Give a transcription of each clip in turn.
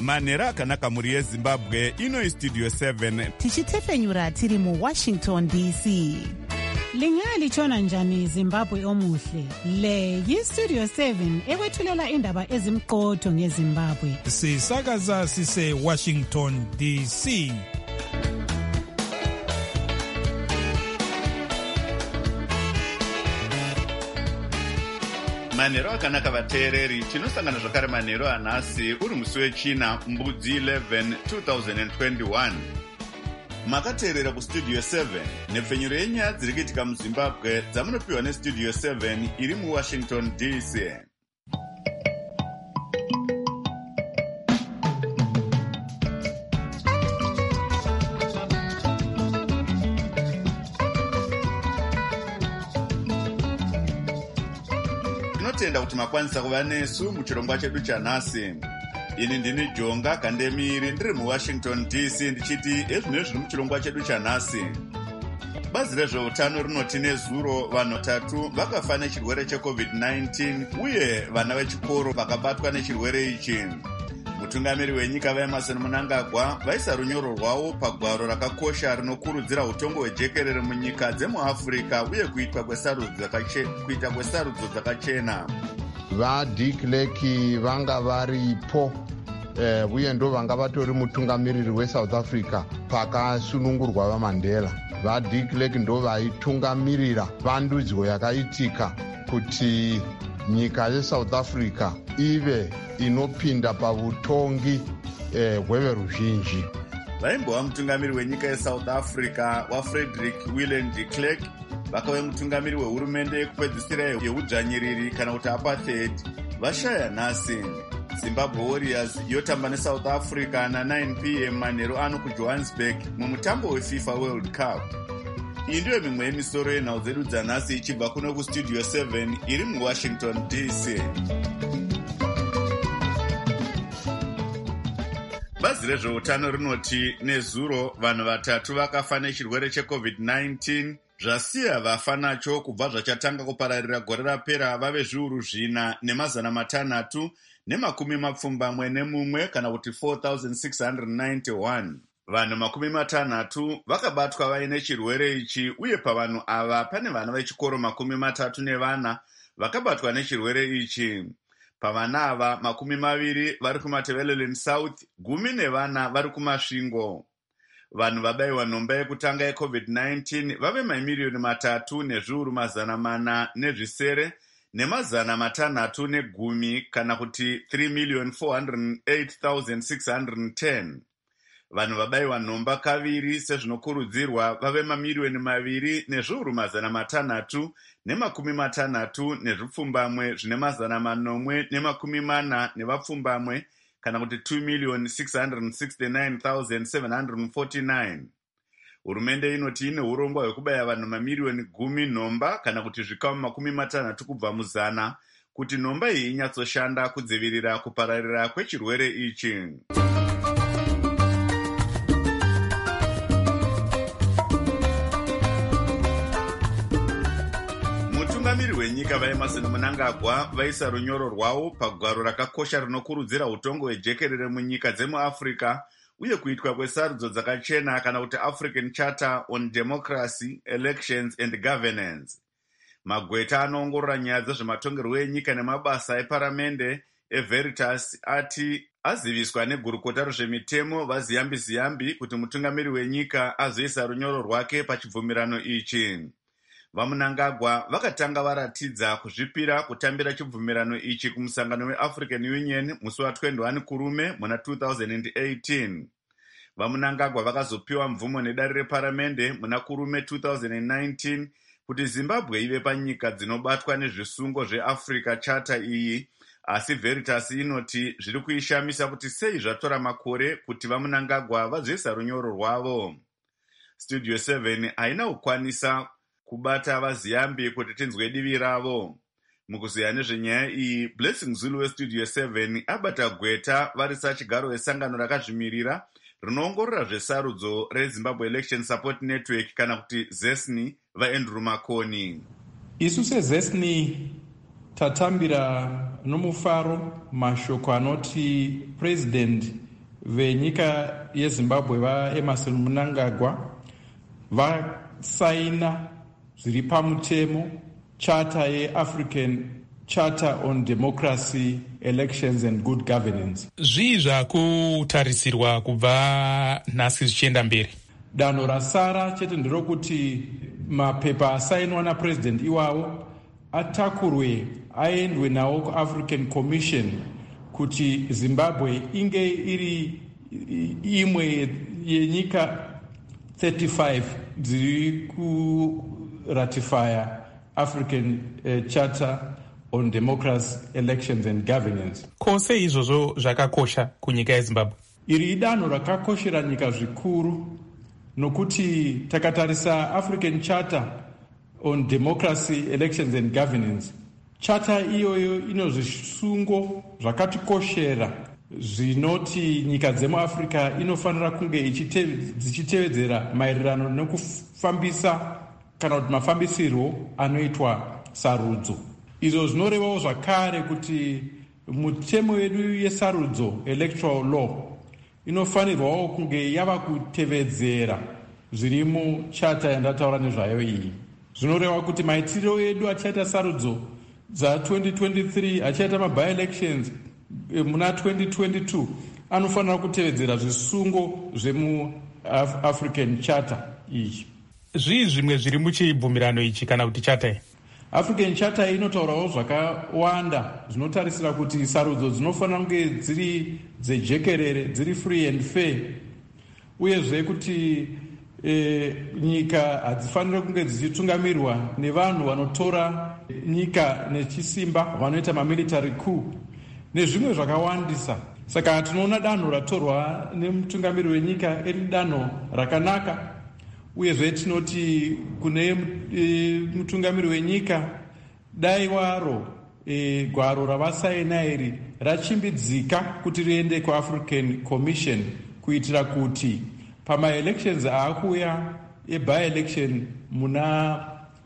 manhero akanaka mhuri yezimbabwe. Ino Studio 7 tichitefenyura tiri muWashington DC. Lingalitshona njani Zimbabwe omuhle? Le yiStudio 7 ekwethulela indaba ezimqotho ngeZimbabwe. Sisakaza sise Washington DC. manhero akanaka vateereri, tinosangana zvakare manhero anhasi uri musi wechina mbudzi 11 2021. Makateerera kuStudio 7 nepfenyuro yenyaya dziri kuitika muZimbabwe dzamunopiwa neStudio 7 iri muWashington DC. Tinotenda kuti makwanisa kuva nesu muchirongwa chedu chanhasi. Ini ndini Jonga Kandemiri ndiri muWashington DC ndichiti ezvino zviri muchirongwa chedu chanhasi. Bazi rezveutano rinoti nezuro vanhu 3 vakafa nechirwere cheCovid-19 uye vana vechikoro vakabatwa nechirwere ichi. Mutungamiri wenyika vaEmmerson Mnangagwa vaisa runyoro rwavo pagwaro rakakosha rinokurudzira utongo hwejekerere munyika dzemuAfrica uye kuita kwesarudzo dzakachena. VaDe Klerk vanga varipo uye ndo vanga vatori mutungamiriri weSouth Africa pakasunungurwa vaMandela. VaDe Klerk ndo vaitungamirira vandudzwo yakaitika kuti nyika yeSouth Africa ive inopinda pavutongi hweveruzhinji. Vaimbova mutungamiri wenyika yeSouth Africa waFrederick Willem de Klerk vakave mutungamiri wehurumende yekupedzisira yeudzvanyiriri kana kuti apartheid vashaya nhasi. Zimbabwe Warriors yotamba neSouth Africa na9 p.m. manhero ano kuJohannesburg mumutambo weFIFA World Cup. Iyi ndiyo mimwe yemisoro yenhau dzedu dzanhasi ichibva kuno kuStudio 7 iri muWashington DC. Bazi rezveutano rinoti nezuro vanhu 3 vakafa nechirwere cheCovid-19 zvasiya vafa nacho kubva zvachatanga kupararira gore rapera vave zviuru 4,971 kana kuti 4,691. Vanhu 60 vakabatwa vaine chirwere ichi uye pavanhu ava pane vana vechikoro 34 vakabatwa nechirwere ichi. Pavana ava 20 vari kuMatabeleland South, 10 vari kuMasvingo. Vanhu vabayiwa nhomba yekutanga yeCovid-19 vave maimiliyoni 3,907,610 kana kuti 3,408,610. Vanhu vabayiwa nhomba kaviri sezvinokurudzirwa vave mamiliyoni 2,660,060 nezvipfumbamwe zvine 840 nevapfumbamwe kana kuti 2,669,749. Hurumende inoti ine urongwa hwekubaya vanhu mamiliyoni 10 nhomba kana kuti zvikamu 60 kubva mu100 kuti nhomba iyi inyatsoshanda kudzivirira kupararira kwechirwere ichi. Mutungamiri wenyika vaEmmerson Mnangagwa vaisa runyoro rwavo pagwaro rakakosha rinokurudzira utongo hwejekerere munyika dzemuAfrica uye kuitwa kwesarudzo dzakachena kana kuti African Charter on Democracy, Elections and Governance. Magweta anoongorora nyaya dzezvematongerwo enyika nemabasa eparamende eVeritas ati aziviswa negurukota rezvemitemo vaZiyambi kuti mutungamiri wenyika azoisa runyoro rwake pachibvumirano ichi. VaMnangagwa vakatanga varatidza kuzvipira kutambira chibvumirano ichi kumusangano weAfrican Union musi wa21 kurume muna 2018. VaMnangagwa vakazopiwa mvumo nedare reparamende muna kurume 2019 kuti Zimbabwe ive panyika dzinobatwa nezvisungo zveAfrica Charter iyi, asi Veritas inoti zviri kuishamisa kuti sei zvatora makore kuti VaMnangagwa vazoisa runyoro rwavo. Studio 7 haina kukwanisa kubata vaZiyambi kuti tinzwe divi ravo. Mukuziya nezvenyaya iyi, Blessing Zulu weStudio 7 abata gweta varisa chigaro vesangano rakazvimirira rinoongorora zvesarudzo reZimbabwe Election Support Network kana kuti ZESNI vaAndrew Makoni. Isu seZESNI tatambira nomufaro mashoko anoti President venyika yezimbabwe vaEmerson Mnangagwa vasaina zviri pamutemo charter yeAfrican Charter on Democracy, Elections and Good Governance. Zvii zvakutarisirwa kubva nhasi zvichienda mberi? Danho rasara chete nderokuti mapepa asainwa napresident iwawo atakurwe aendwe nawo kuAfrican Commission kuti Zimbabwe inge iri imwe yenyika 35 dziri kuratifya African Charter on Democracy, Elections and Governance. Kose izvozvo zvakakosha kunyika yeZimbabwe? Iri idanho rakakoshera nyika zvikuru nokuti takatarisa African Charter on Democracy, Elections and Governance. Charter iyoyo ino zvisungo zvakatikoshera zvinoti nyika dzemuAfrica inofanira kunge dzichitevedzera maererano nekufambisa kana kuti mafambisirwo anoitwa sarudzo. Izvo zvinorevawo zvakare kuti mutemo yedu yesarudzo, electoral law, inofanirwawo kunge yava kutevedzera zviri muchata yandataura nezvayo iyi. Zvinoreva kuti maitiro edu achaita sarudzo dza2023 achaita maby-elections muna 2022 anofanira kutevedzera zvisungo zvemuAfrican Charter iyi. Zvii zvimwe zviri muchibvumirano ichi kana kuti chata iyi? African Charter inotaurawo zvakawanda zvinotarisira kuti sarudzo dzinofanira kunge dziri dzejekerere, dziri free and fair, uyezve kuti nyika hadzifaniri kunge dzichitungamirwa nevanhu vanotora nyika nechisimba, vanoita mamilitary coup nezvimwe zvakawandisa. Saka tinoona danho ratorwa nemutungamiri wenyika iri danho rakanaka, uyezve tinoti kune mutungamiri wenyika dai waro gwaro ravasaina iri rachimbidzika kuti riende kuAfrican Commission kuitira kuti pamaelections aakuya eby-election muna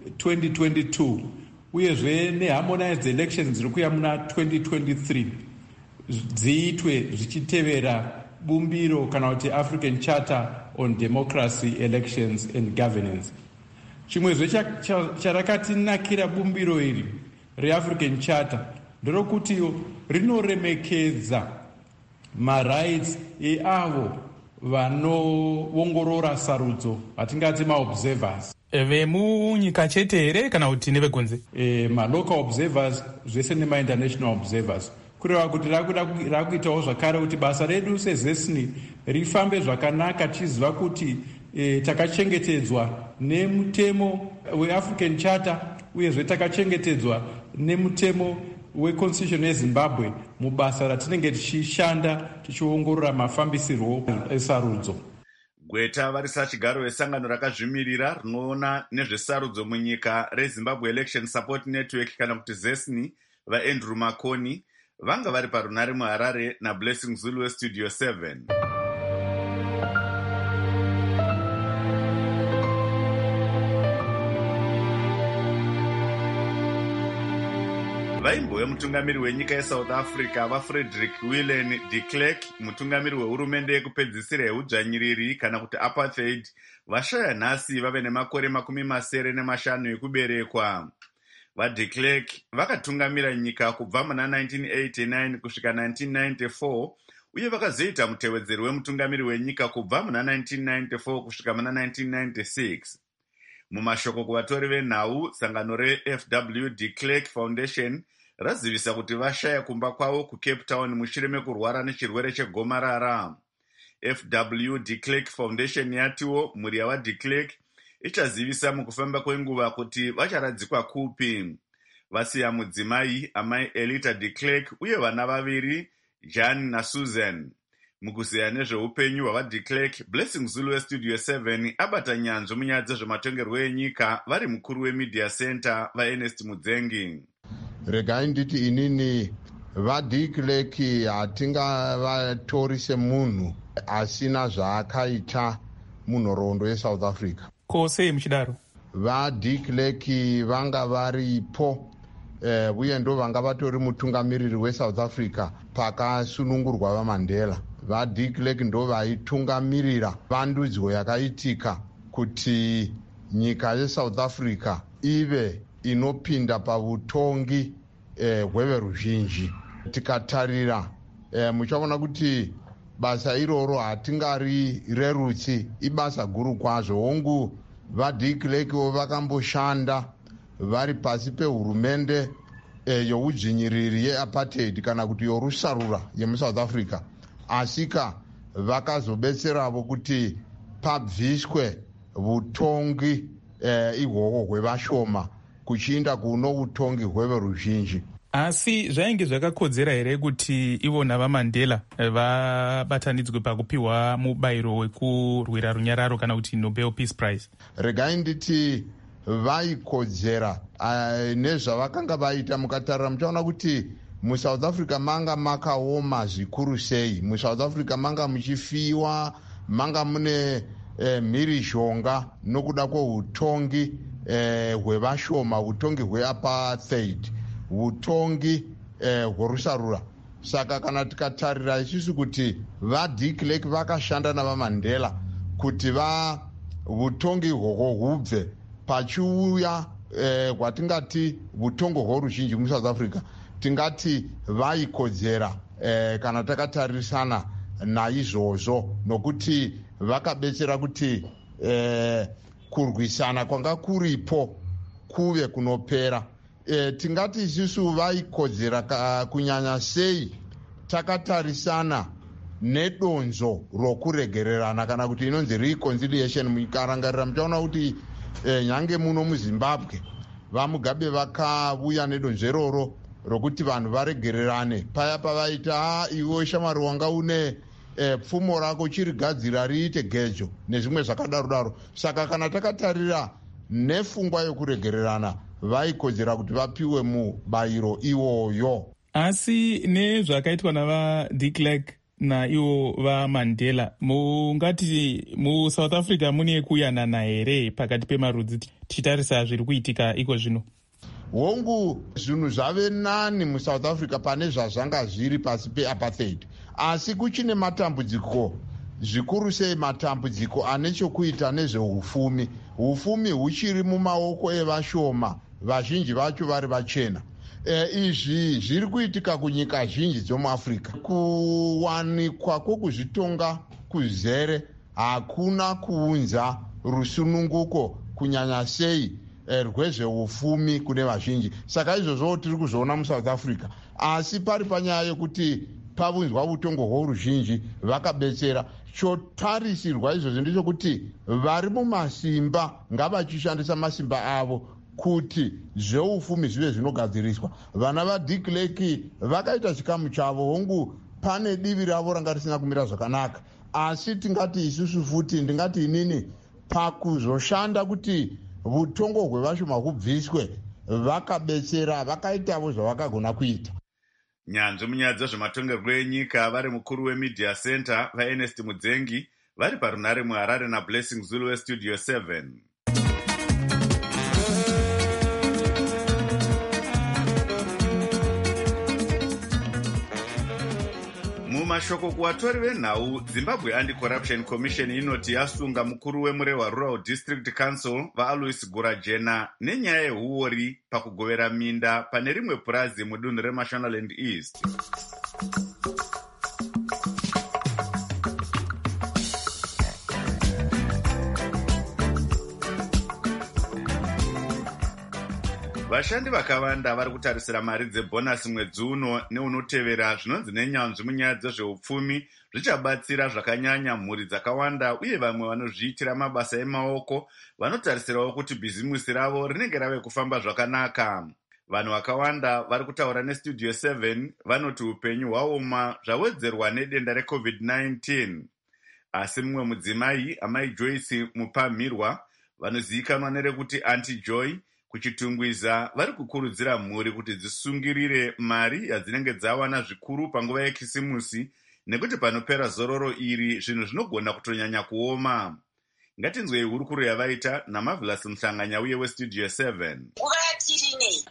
2022 uyezve neharmonized elections dziri kuya muna 2023 dziitwe zvichitevera bumbiro kana kuti African Charter on Democracy, Elections and Governance. Chimwezve charakatinakira bumbiro iri reAfrican Charter nderokuti rinoremekedza marights eavo vanoongorora sarudzo, vatingati maobservers. Vemunyika chete here kana kuti nevekunze? Malocal observers zvese nemainternational observers. Kureva kuti rakuitawo zvakare kuti basa redu sezesni rifambe zvakanaka, tichiziva kuti takachengetedzwa nemutemo weAfrican Charter uyezve takachengetedzwa nemutemo weconstitution yeZimbabwe mubasa ratinenge tichishanda tichiongorora mafambisirwo esarudzo. Gweta varisa chigaro vesangano rakazvimirira rinoona nezvesarudzo munyika reZimbabwe Election Support Network kana kuti ZESNI vaAndrew Makoni vanga vari parunare muHarare naBlessing Zulu weStudio 7. Vaimbo mutungamiri wenyika yeSouth Africa vaFrederick Willem de Klerk, mutungamiri wehurumende yekupedzisira yeudzvanyiriri kana kuti apartheid, vashaya nhasi vave nemakore 75 ekuberekwa. VaDe Klerk vakatungamira nyika kubva muna 1989 kusvika 1994 uye vakazoita mutevedzeri wemutungamiri wenyika kubva muna 1994 kusvika muna 1996. Mumashoko kuvatori venhau, sangano reFW de Klerk Foundation razivisa kuti vashaya kumba kwavo kuCape Town mushure mekurwara nechirwere chegomarara. FW de Klerk Foundation yatiwo mhuri yavaDe Klerk ichazivisa mukufamba kwenguva kuti vacharadzikwa kupi. Vasiya mudzimai amai Elita de Klerk uye vana vaviri, Jan naSusan. Mukuziya nezveupenyu hwavaDe Klerk, Blessing Zulu weStudio 7 abata nyanzvi munyaya dzezvematongerwo enyika vari mukuru weMedia Center vaErnest Mudzengi. Regai nditi inini vaDe Klerk hatingavatori semunhu asina zvaakaita munhoroondo yeSouth Africa. Kose muchidaro vaDe Klerk vanga varipo uye ndo vanga vatori mutungamiriri weSouth Africa pakasunungurwa vaMandela. vaDe Klerk ndo vaitungamirira vandudzwo yakaitika kuti nyika yeSouth Africa ive inopinda pavutongi hweveruzhinji. Tikatarira muchaona kuti basa iroro hatingarirerutsi, ibasa guru kwazvo. Hongu vaDe Klerk vakamboshanda vari pasi pehurumende youdzvinyiriri yeapartheid kana kuti yorusarura yemuSouth Africa, asika vakazobetseravo kuti pabviswe vutongi ihwohwo hwevashoma kuchiinda kuno utongi hweveruzhinji. Asi zvainge zvakakodzera here kuti ivona vaMandela vabatanidzwe pakupiwa mubayiro wekurwira runyararo kana kuti Nobel Peace Prize? Regai nditi vaikodzera nezvavakanga vaita. Mukatarira muchaona kuti muSouth Africa manga makaoma zvikuru sei. muSouth Africa manga muchifiwa, manga mune mhirizhonga nokuda kweutongi hwevashoma, utongi hweapartheid, utongi hworusarura. Saka kana tikatarira isusu kuti vaDe Klerk vakashanda navaMandela kuti utongi ihwohwo hubve pachiuya hwatingati utongo hworuzhinji muSouth Africa, tingati vaikodzera kana takatarisana naizvozvo, nokuti vakabetsera kuti kurwisana kwanga kuripo kuve kunopera. Tingati isusu vaikodzera kunyanya sei takatarisana nedonzo rokuregererana kana kuti inonzi reconciliation. Mukarangarira muchaona kuti nyange muno muZimbabwe vaMugabe vakauya nedonzo iroro rokuti vanhu varegererane. Paya pavaita iwe shamwari wanga une pfumo rako chirigadzira riite gejo nezvimwe zvakadaro. Saka kana takatarira nepfungwa yokuregererana, vaikodzera kuti vapiwe mubayiro iwoyo. Asi nezvakaitwa navaDe Klerk naivo vaMandela, mungati muSouth Africa mune kuyanana here pakati pemarudzi tichitarisa zviri kuitika iko zvino? Hongu zvinhu zvave nani muSouth Africa pane zvazvanga zviri pasi peapartheid, asi kuchine matambudziko zvikuru sei, matambudziko ane chokuita nezveufumi. Ufumi huchiri mumaoko evashoma, vazhinji vacho vari vachena. Izvi zviri kuitika kunyika zhinji dzomuAfrica. Kuwanikwa kwokuzvitonga kuzere hakuna kuunza rusununguko kunyanya sei rwezveufumi kune vazhinji. Saka izvozvo tiri kuzoona muSouth Africa, asi pari panyaya yekuti pavunzwa utongo hworuzhinji vakabetsera. Chotarisirwa izvozvo ndechekuti vari mumasimba ngavachishandisa masimba avo kuti zveufumi zvive zvinogadziriswa. Vana vaDe Klerk vakaita chikamu chavo. Hongu pane divi ravo ranga risina kumira zvakanaka, asi tingati isusu futi, ndingati inini, pakuzoshanda kuti utongo hwevashoma hubviswe, vakabetsera, vakaitavo zvavakagona kuita. Nyanzvi munyaya dzezvematongerwo enyika vari mukuru weMedia Center vaErnest Mudzengi vari parunare muHarare naBlessing Zulu weStudio 7. Mumashoko kuvatori venhau, Zimbabwe Anti-Corruption Commission inoti yasunga mukuru weMurehwa Rural District Council vaAlois Gurajena nenyaya yehuori pakugovera minda pane rimwe purazi mudunhu reMashonaland East. Vashandi vakawanda vari kutarisira mari dzebhonasi mwedzi uno neunotevera, zvinonzi nenyanzvi munyaya dzezveupfumi zvichabatsira zvakanyanya mhuri dzakawanda, uye vamwe vanozviitira mabasa emaoko vanotarisirawo kuti bhizimusi ravo rinenge rave kufamba zvakanaka. Vanhu vakawanda vari kutaura neStudio 7 vanoti upenyu hwaoma zvawedzerwa nedenda reCovid-19. Asi mumwe mudzimai, amai Joyce Mupamirwa, vanozivikanwa nerekuti Auntie Joy, kuchitungwiza vari kukurudzira mhuri kuti dzisungirire mari yadzinenge dzawana zvikuru panguva yekisimusi, nekuti panopera zororo iri zvinhu zvinogona kutonyanya kuoma. Ngatinzwei hurukuro yavaita naMarvelous Muhlanganya uye weStudio 7. Nguva yatiri nei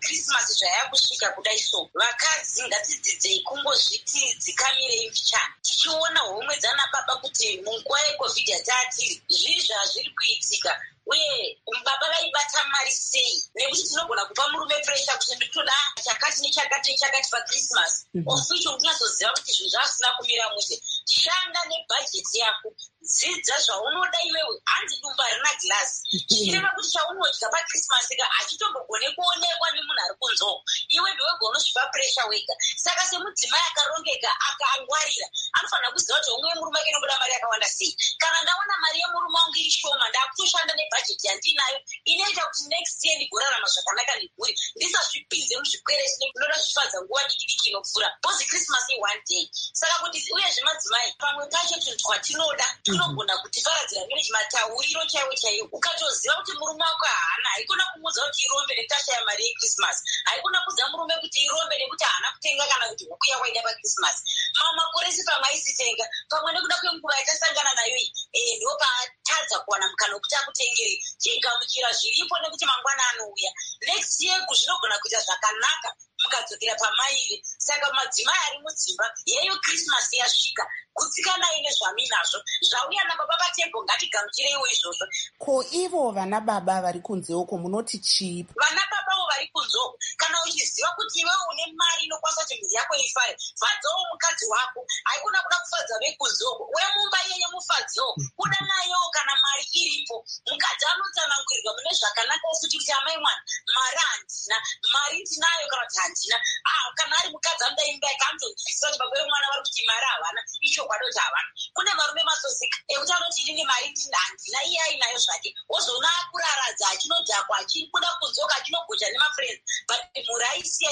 krismasi zvayakusvika kudai so, vakadzi ngatidzidzei kungozviti dzikamirei mbichana, tichiona homwe dzana baba kuti munguva yecovid yataatiri zvii zvazviri kuitika uye baba vaibata mari sei, nekuti tinogona kupa murume presha kuti ndikutoda chakati nechakati nechakati pakrismasi oficho kunyazoziva kuti zvinhu zvasina kumira mushe. Shanda nebhajeti yako, dzidza zvaunoda iwewe, hanzi dumba harina gilasi. Zvichireva kuti chaunodya pakrismasi ka hachitombogone kuonekwa nemunhu ari kunzoko, iwe ndiwega unosvipa presha wega. Saka semudzimai akarongeka akangwarira anofanira kuziva kuti homwe yemurume wake inobuda mari yakawanda sei. Kana ndaona mari yemurume wangu iri shoma, ndakutoshanda nebhajeti yandinayo inoita kuti next year ndigorarama zvakanaka nemhuri, ndisazvipinze muzvikwere zvinoda zvifadza nguva diki diki inopfuura, bhozi krismasi one day. Saka kuti uyezve madzimai pamwe pacho tunhu twatinoda tunogona kutifaradzira nezvimatauriro chaiwo chaiwo, ukatoziva kuti murume wako haana, haikona kumuudza kuti irombe nekuti ashaya mari yekrismasi, haikona kuudza murume kuti irombe nekuti haana kutenga kana kuti huku yawaida pakrismasi. Mamwe makore esi pamwe aisitenga, pamwe nekuda kwenguva yatasangana nayo iyi ndo patadza kuwana mukana wekuti akutengerei, chigamuchira zviripo nekuti mangwana anouya. Next year kuzvinogona kuita zvakanaka mukadzokera pamaire. Saka madzimai ari mudzimba, yeyo krismasi yasvika, gutsikanai nezvaminazvo zvauya nababa vatembo, ngatigamuchireiwo izvozvo. Ko ivo vana baba vari kunze uko munoti chii? Vana babavo vari kunze uko, kana uchiziva kuti iwewe une mari inokwanisa kuti mhuri yako ifare, fadzawo mukadzi wako. Haikona kuda kufadza vekunze uko, wemumba yeye mufadzewo, kuda nayo kana mari iripo. Mukadzi anotsanangurirwa mune zvakanaka kuti amai mwana mari handina, mari ndinayo kana kuti handina. Kana ari mukadzi anoda imba yake anotozwisisa kuti baba vemwana vari kuti mari havana, icho kwadoti havana. Kune varume mazozika ekuti anoti inini mari handina, iye ainayo zvake, wozoona akuraradza achinodhakwa achikuda kudzoka achinogoja nemafriends, but mhuri aisiya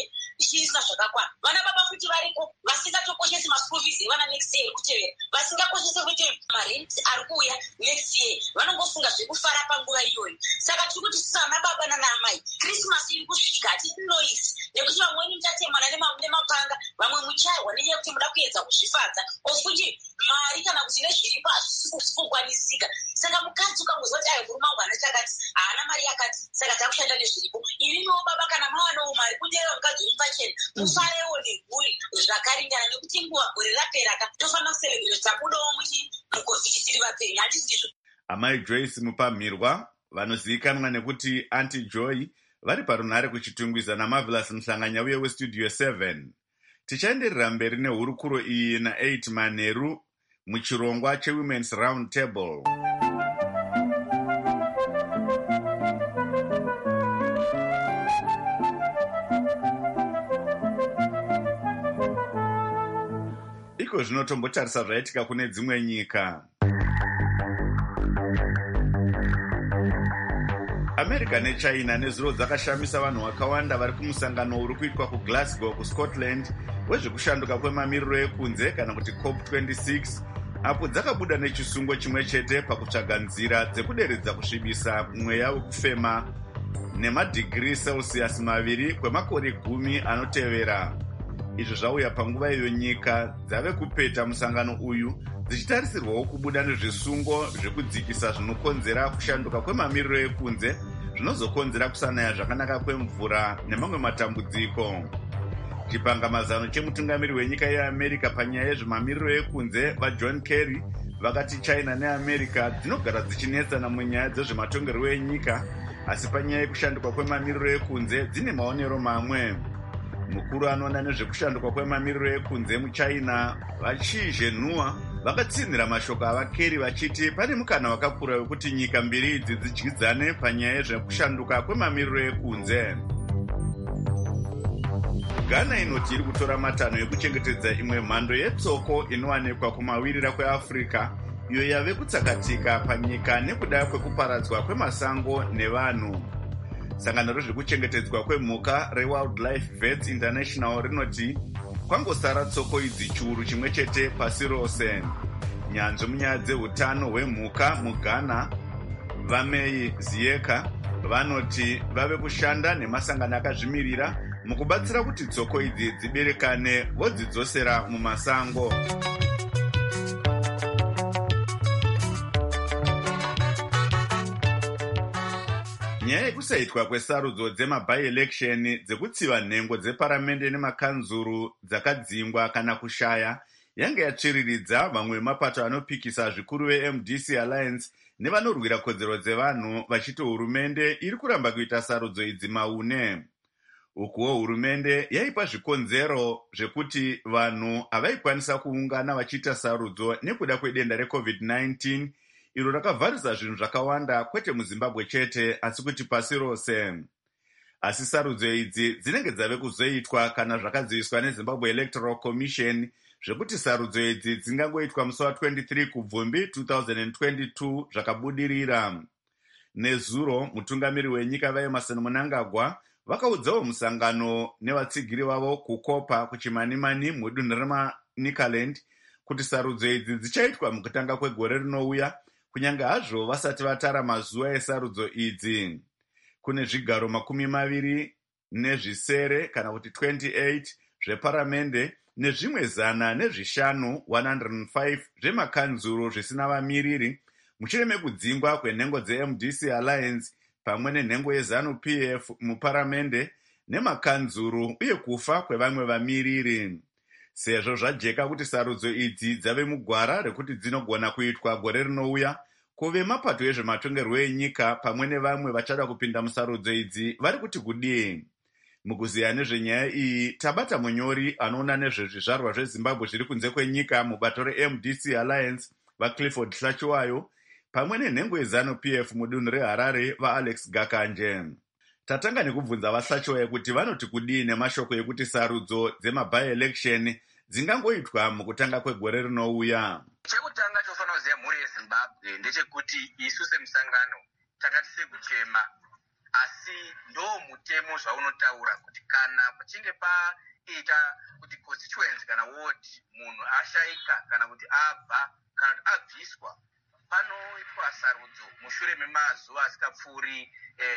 isina zvakakwana. Vana baba futi variko vasingatokoshesi maschool fees evana next year kutevera, vasingakoshese kuti marenti ari kuuya next year, vanongofunga zvekufara panguva iyoyo. Saka tiri kuti sisana baba nanamai, krismasi iri kusvika, hatisi noisi, nekuti vamweni muchatemana nemapanga, vamwe muchairwa nenyaya yekuti muda kuedza kuzvifadza, ofuti mari kana kuti nezviripo hazvisi kukwanisika. Saka mukadzi ukangozva kuti ayo murume wangu haana chakati, haana mari yakati, saka takushanda nezviripo. Ivimiwo baba kana mawanawo mari, kuteera mukadzi uri pachena, mufarewo nemhuri zvakaringana, nekuti nguva gore raperaka tofanira kuserebhera tabudawo mucovid tiri vapenyu, handisi ndizvo. Amai Joyce Mupamhirwa vanozivikanwa nekuti Aunty Joy vari parunhare kuchitungwiza naMarvelous Muhlanganya uye weStudio 7. Tichaenderera mberi nehurukuro iyi na8 Manheru muchirongwa cheWomen's Round Table. Iko zvinotombotarisa zvaitika kune dzimwe nyika. America neChina nezuro dzakashamisa vanhu vakawanda vari kumusangano uri kuitwa kuGlasgow kuScotland wezvekushanduka kwemamiriro ekunze kana kuti COP26, apo dzakabuda nechisungo chimwe chete pakutsvaga nzira dzekuderedza kusvibisa mweya wekufema nemadhigiri Celsius 2 kwemakore 10 anotevera. Izvo zvauya panguva iyo nyika dzave kupeta musangano uyu dzichitarisirwawo kubuda nezvisungo zvekudzikisa zvinokonzera kushanduka kwemamiriro ekunze zvinozokonzera kusanaya zvakanaka kwemvura nemamwe matambudziko. Chipangamazano chemutungamiri wenyika yeAmerica panyaya yezvemamiriro ekunze vaJohn Kerry vakati China neAmerica dzinogara dzichinetsana munyaya dzezvematongerwo enyika, asi panyaya yekushanduka kwemamiriro ekunze dzine maonero mamwe. Mukuru anoona nezvekushanduka kwemamiriro ekunze muChina vaChi Zhenhua vakatsinhira mashoko avaKerry vachiti pane mukana wakakura wekuti nyika mbiri idzi dzidyidzane panyaya yezvekushanduka kwemamiriro ekunze. Ghana inoti iri kutora matanho ekuchengetedza imwe mhando yetsoko inowanikwa kumawirira kweAfrica iyo yave kutsakatika panyika nekuda kwekuparadzwa kwemasango nevanhu. Sangano rezvekuchengetedzwa kwemhuka reWildlife Vets International rinoti kwangosara tsoko idzi chiuru chimwe chete pasi rose. Nyanzvi munyaya dzeutano hwemhuka muGhana vaMei Ziyeka vanoti vave kushanda nemasangano akazvimirira mukubatsira kuti tsoko idzi dziberekane vodzidzosera mumasango. Nyaya yekusaitwa kwesarudzo dzemabi-election dzekutsiva nhengo dzeparamende nemakanzuru dzakadzingwa kana kushaya yange yatsviriridza vamwe vemapato anopikisa zvikuru veMDC Alliance nevanorwira kodzero dzevanhu vachiti hurumende iri kuramba kuita sarudzo idzi maune. Ukuwo hurumende yaipa zvikonzero zvekuti vanhu havaikwanisa kuungana vachiita sarudzo nekuda kwedenda reCovid-19 iro rakavharisa zvinhu zvakawanda kwete muZimbabwe chete asi kuti pasi rose. Asi sarudzo idzi dzinenge dzave kuzoitwa kana zvakaziviswa neZimbabwe Electoral Commission zvekuti sarudzo idzi dzingangoitwa musi wa23 kuBvumbi 2022 zvakabudirira. Nezuro mutungamiri wenyika vaEmerson Mnangagwa vakaudzawo musangano nevatsigiri vavo kukopa kuchimanimani mudunhu reManicaland kuti sarudzo idzi dzichaitwa mukutanga kwegore rinouya kunyange hazvo vasati vatara mazuva esarudzo idzi. Kune zvigaro 27 kana kuti 28 zveparamende nezvimwe 105 zvemakanzuro zvisina vamiriri mushure mekudzingwa kwenhengo dzeMDC Alliance pamwe nenhengo yeZANU-PF muparamende nemakanzuro uye kufa kwevamwe vamiriri. Sezvo zvajeka kuti sarudzo idzi dzave mugwara rekuti dzinogona kuitwa gore rinouya, kuve mapato ezvematongerwo enyika pamwe nevamwe vachada kupinda musarudzo idzi vari kuti kudii. Mukuziya nezvenyaya iyi tabata munyori anoona nezvezvizvarwa zveZimbabwe zviri kunze kwenyika mubato reMDC Alliance vaClifford Hlachiwayo pamwe nenhengo yeZANU-PF mudunhu reHarare vaAlex Gakanje. Tatanga nekubvunza vaHlachiwayo kuti vanoti kudii nemashoko ekuti sarudzo dzemabi-election dzingangoitwa mukutanga kwegore rinouya. Chekutanga chofana kuziya mhuri yeZimbabwe ndechekuti isu semusangano takati sekuchema, asi ndo mutemo zvaunotaura kuti kana pachinge paita kuti constituency kana ward munhu ashaika kana kuti abva kana kuti abviswa, panoitwa sarudzo mushure memazuva asikapfuuri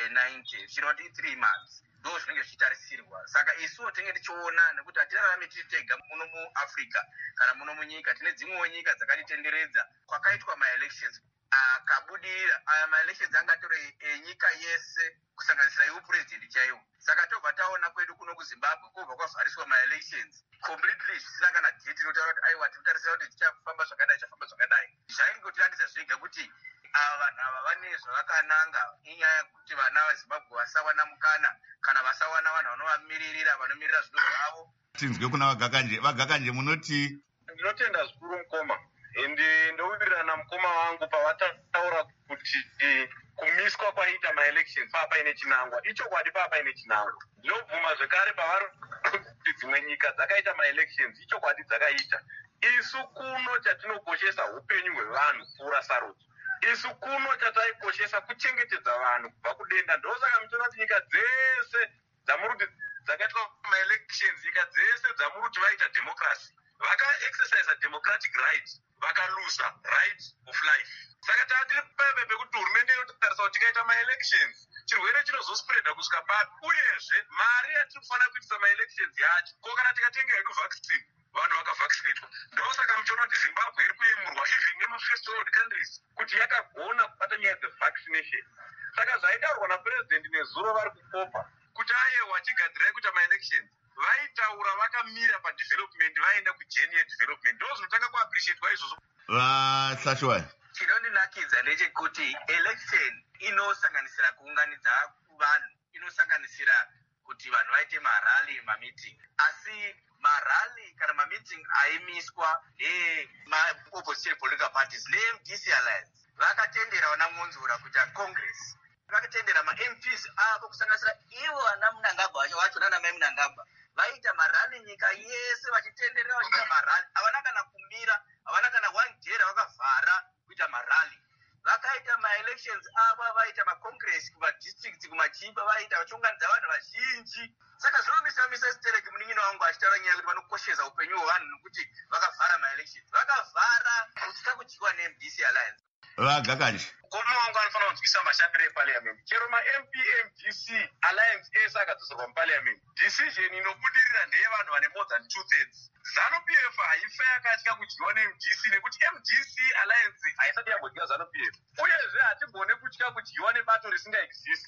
90 zvinoti 3 months ndo zvinenge zvichitarisirwa. Saka isuwo tinenge tichiona nekuti hatirarame tiri tega muno muAfrica kana muno munyika, tine dzimwewo nyika dzakatitenderedza kwakaitwa ma-elections akabudirira. Aya ma-elections angatore enyika yese kusanganisira iupurezidendi chaiwo. Saka tobva taona kwedu kuno kuZimbabwe kubva kwavhariswa ma-elections completely zvisina kana date rinotaura kuti aiwa tiritarisira kuti tichafamba zvakadai chafamba zvakadai. Zvaingotiratidza zvega kuti vanhu ava vane zvavakananga. Inyaya yekuti vana veZimbabwe vasawana mukana kana vasawana vanhu vanovamiririra vanomirira zvido zvavo. Tinzwe kuna Vagakanje munoti? Ndinotenda zvikuru mukoma ende ndowirirana mukoma wangu pavataura kuti kumiswa kwaita ma-elections paine chinangwa. Ichokwadi paine chinangwa. Ndinobvuma zvekare pavari kuti dzimwe nyika dzakaita ma-elections ichokwadi dzakaita. Isu kuno chatinokoshesa upenyu hwevanhu kupfuura sarudzo. Isu kuno chataikoshesa kuchengetedza vanhu kubva kudenda. Ndosaka muchiona kuti nyika dzese dzamuri dzakaitwa ma-elections, nyika dzese dzamuri kuti vaita democracy, vaka-exercise democratic rights, vakalusa right of life. Saka tatiri peve pekuti hurumende inotarisa kuti tikaita ma-elections chirwere chinozospreda kusvika papi, uyezve mari yatiri kufanira kuitisa ma-elections yacho ko kana tikatenga yekuvhaccine vanhu vakavhaccinatwa. Ndosaka muchiona kuti Zimbabwe iri kuemurwa even nemafirst world countries kuti yakagona kubata nyaya dzevaccination. Saka zvaitaurwa napresident nezuro vari kukopa kuti ayewa tigadzirai kuita ma-elections, vaitaura vakamira padevelopment, vaenda kujeni yedevelopment. Ndo zvinotanga kuappreciatwa izvozvo. Hlachiwayo, chinondinakidza ndechekuti election inosanganisira kuunganidza vanhu, inosanganisira kuti vanhu vaite marali, mameeting. Asi marali kana mameeting aimiswa ma-opposition political parties neMDC Alliance vakatendera vana Monzura kuita congress, vakatendera ma-MPs avo kusanganisira ivo vana Mnangagwa vacho nana mai Mnangagwa vaita marali nyika yese vachitenderera vachiita marali. Havana kana kumira, havana kana one day vakavhara kuita marali. Vakaita ma-elections avo vaita ma-congress kumadistricts kumachimba vaita vachiunganidza vanhu vazhinji. Saka zvinomisa Stereki munin'ina wangu achitaura nyaya yekuti vanokoshesa upenyu hwevanhu nokuti vakavhara ma-elections. Vakavhara kutya kudyiwa neMDC Alliance. Vagakanje, mukoma wangu anofanira kunzwisa mashandiro eparliament. Chero ma-MP MDC Alliance ese akadzoserwa muparliament, decision inobudirira ndeyevanhu vane more than 2/3. ZANU-PF haifa yakatya kudyiwa neMDC nekuti MDC Alliance haisati yambodyiwa ZANU-PF, uyezve hatigone kutya kudyiwa nebato risingaexisti.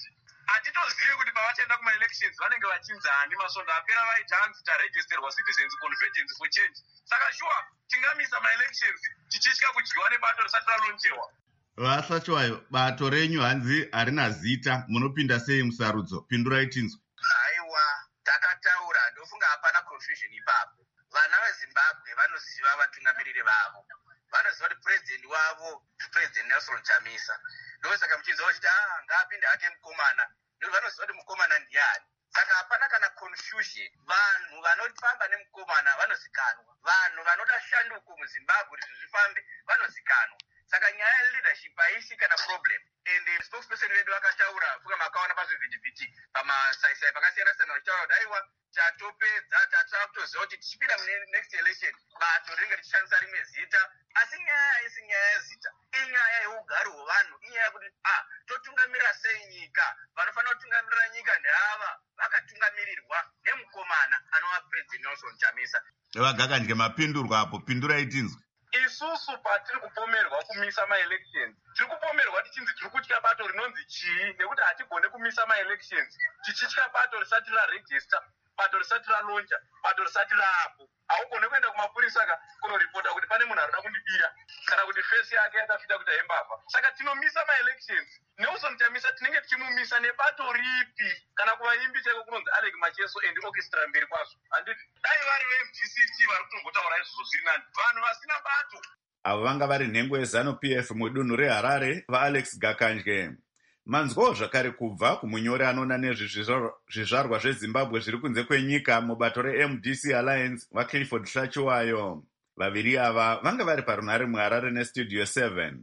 hatitozivi kuti pavachaenda kumaelections vanenge vachinzi hani masvondo apera vaita hanzi taregisterwa citizens convergence for change. Saka shuwa tingamisa maelections tichitya kudyiwa nebato risati ralonjewa. Vasachiwayo, bato renyu hanzi harina zita, munopinda sei musarudzo? Pindurai tinzwe. Haiwa, takataura, ndofunga hapana confusion ipapo. Vana veZimbabwe vanoziva vatungamiriri vavo. Vanoziva kuti president wavo President Nelson Chamisa. Ndosaka muchinzi wachiti ngaapinde hake mukomana. Vanoziva kuti mukomana ndiani. Saka hapana kana confusion. Vanhu vanofamba nemukomana vanozikanwa. Vanhu vanoda shanduko muZimbabwe kuti zvifambe vanozikanwa. Saka nyaya yeLeadership haisi kana problem. And the spokesperson vedu vakataura fuka makaona pazvivhitivhiti pamasaisai pakasiyana-siyana vachitaura kuti aiwa tatopedza tatava kutoziva kuti tichipinda mune next election bato rinenge richishandisa rimwe zita. Asi nyaya haisi nyaya yezita, inyaya yeugari hwevanhu, inyaya yekuti totungamirira sei nyika. Vanofanira kutungamirira nyika ndeava vakatungamirirwa nemukomana anova President Nelson Chamisa. Vagakandye mapindurwa apo, pindurai tinzwe. Isusu patiri kupomerwa kumisa maelections, tiri kupomerwa tichinzi tiri kutya bato rinonzi chii, nekuti hatigone kumisa maelections tichitya bato risati raregister, bato risati ralonja, bato risati raapo. Haugone kuenda kumapurisa kunoripota kuti pane munhu arida kundibira kana kuti fesi yake yakafita kuti hembafa. Saka tinomisa maelections. Nelson Chamisa tinenge tichimumisa nebato ripi? Kana kuvaimbi chaiko kunonzi Alec Macheso and orchestra mberi kwazvo. Handiti dai vari veMGCT vari kutongotaura izvozvo zviri nani. Vanhu vasina bato. Avo vanga vari nhengo yeZanu PF mudunhu reHarare vaAlex Gakandye. Manzwawo zvakare kubva kumunyori anoona nezvezvizvarwa zveZimbabwe zviri kunze kwenyika mubato reMDC Alliance vaClifford Hlachiwayo. Vaviri ava vanga vari parunhare muHarare neStudio 7.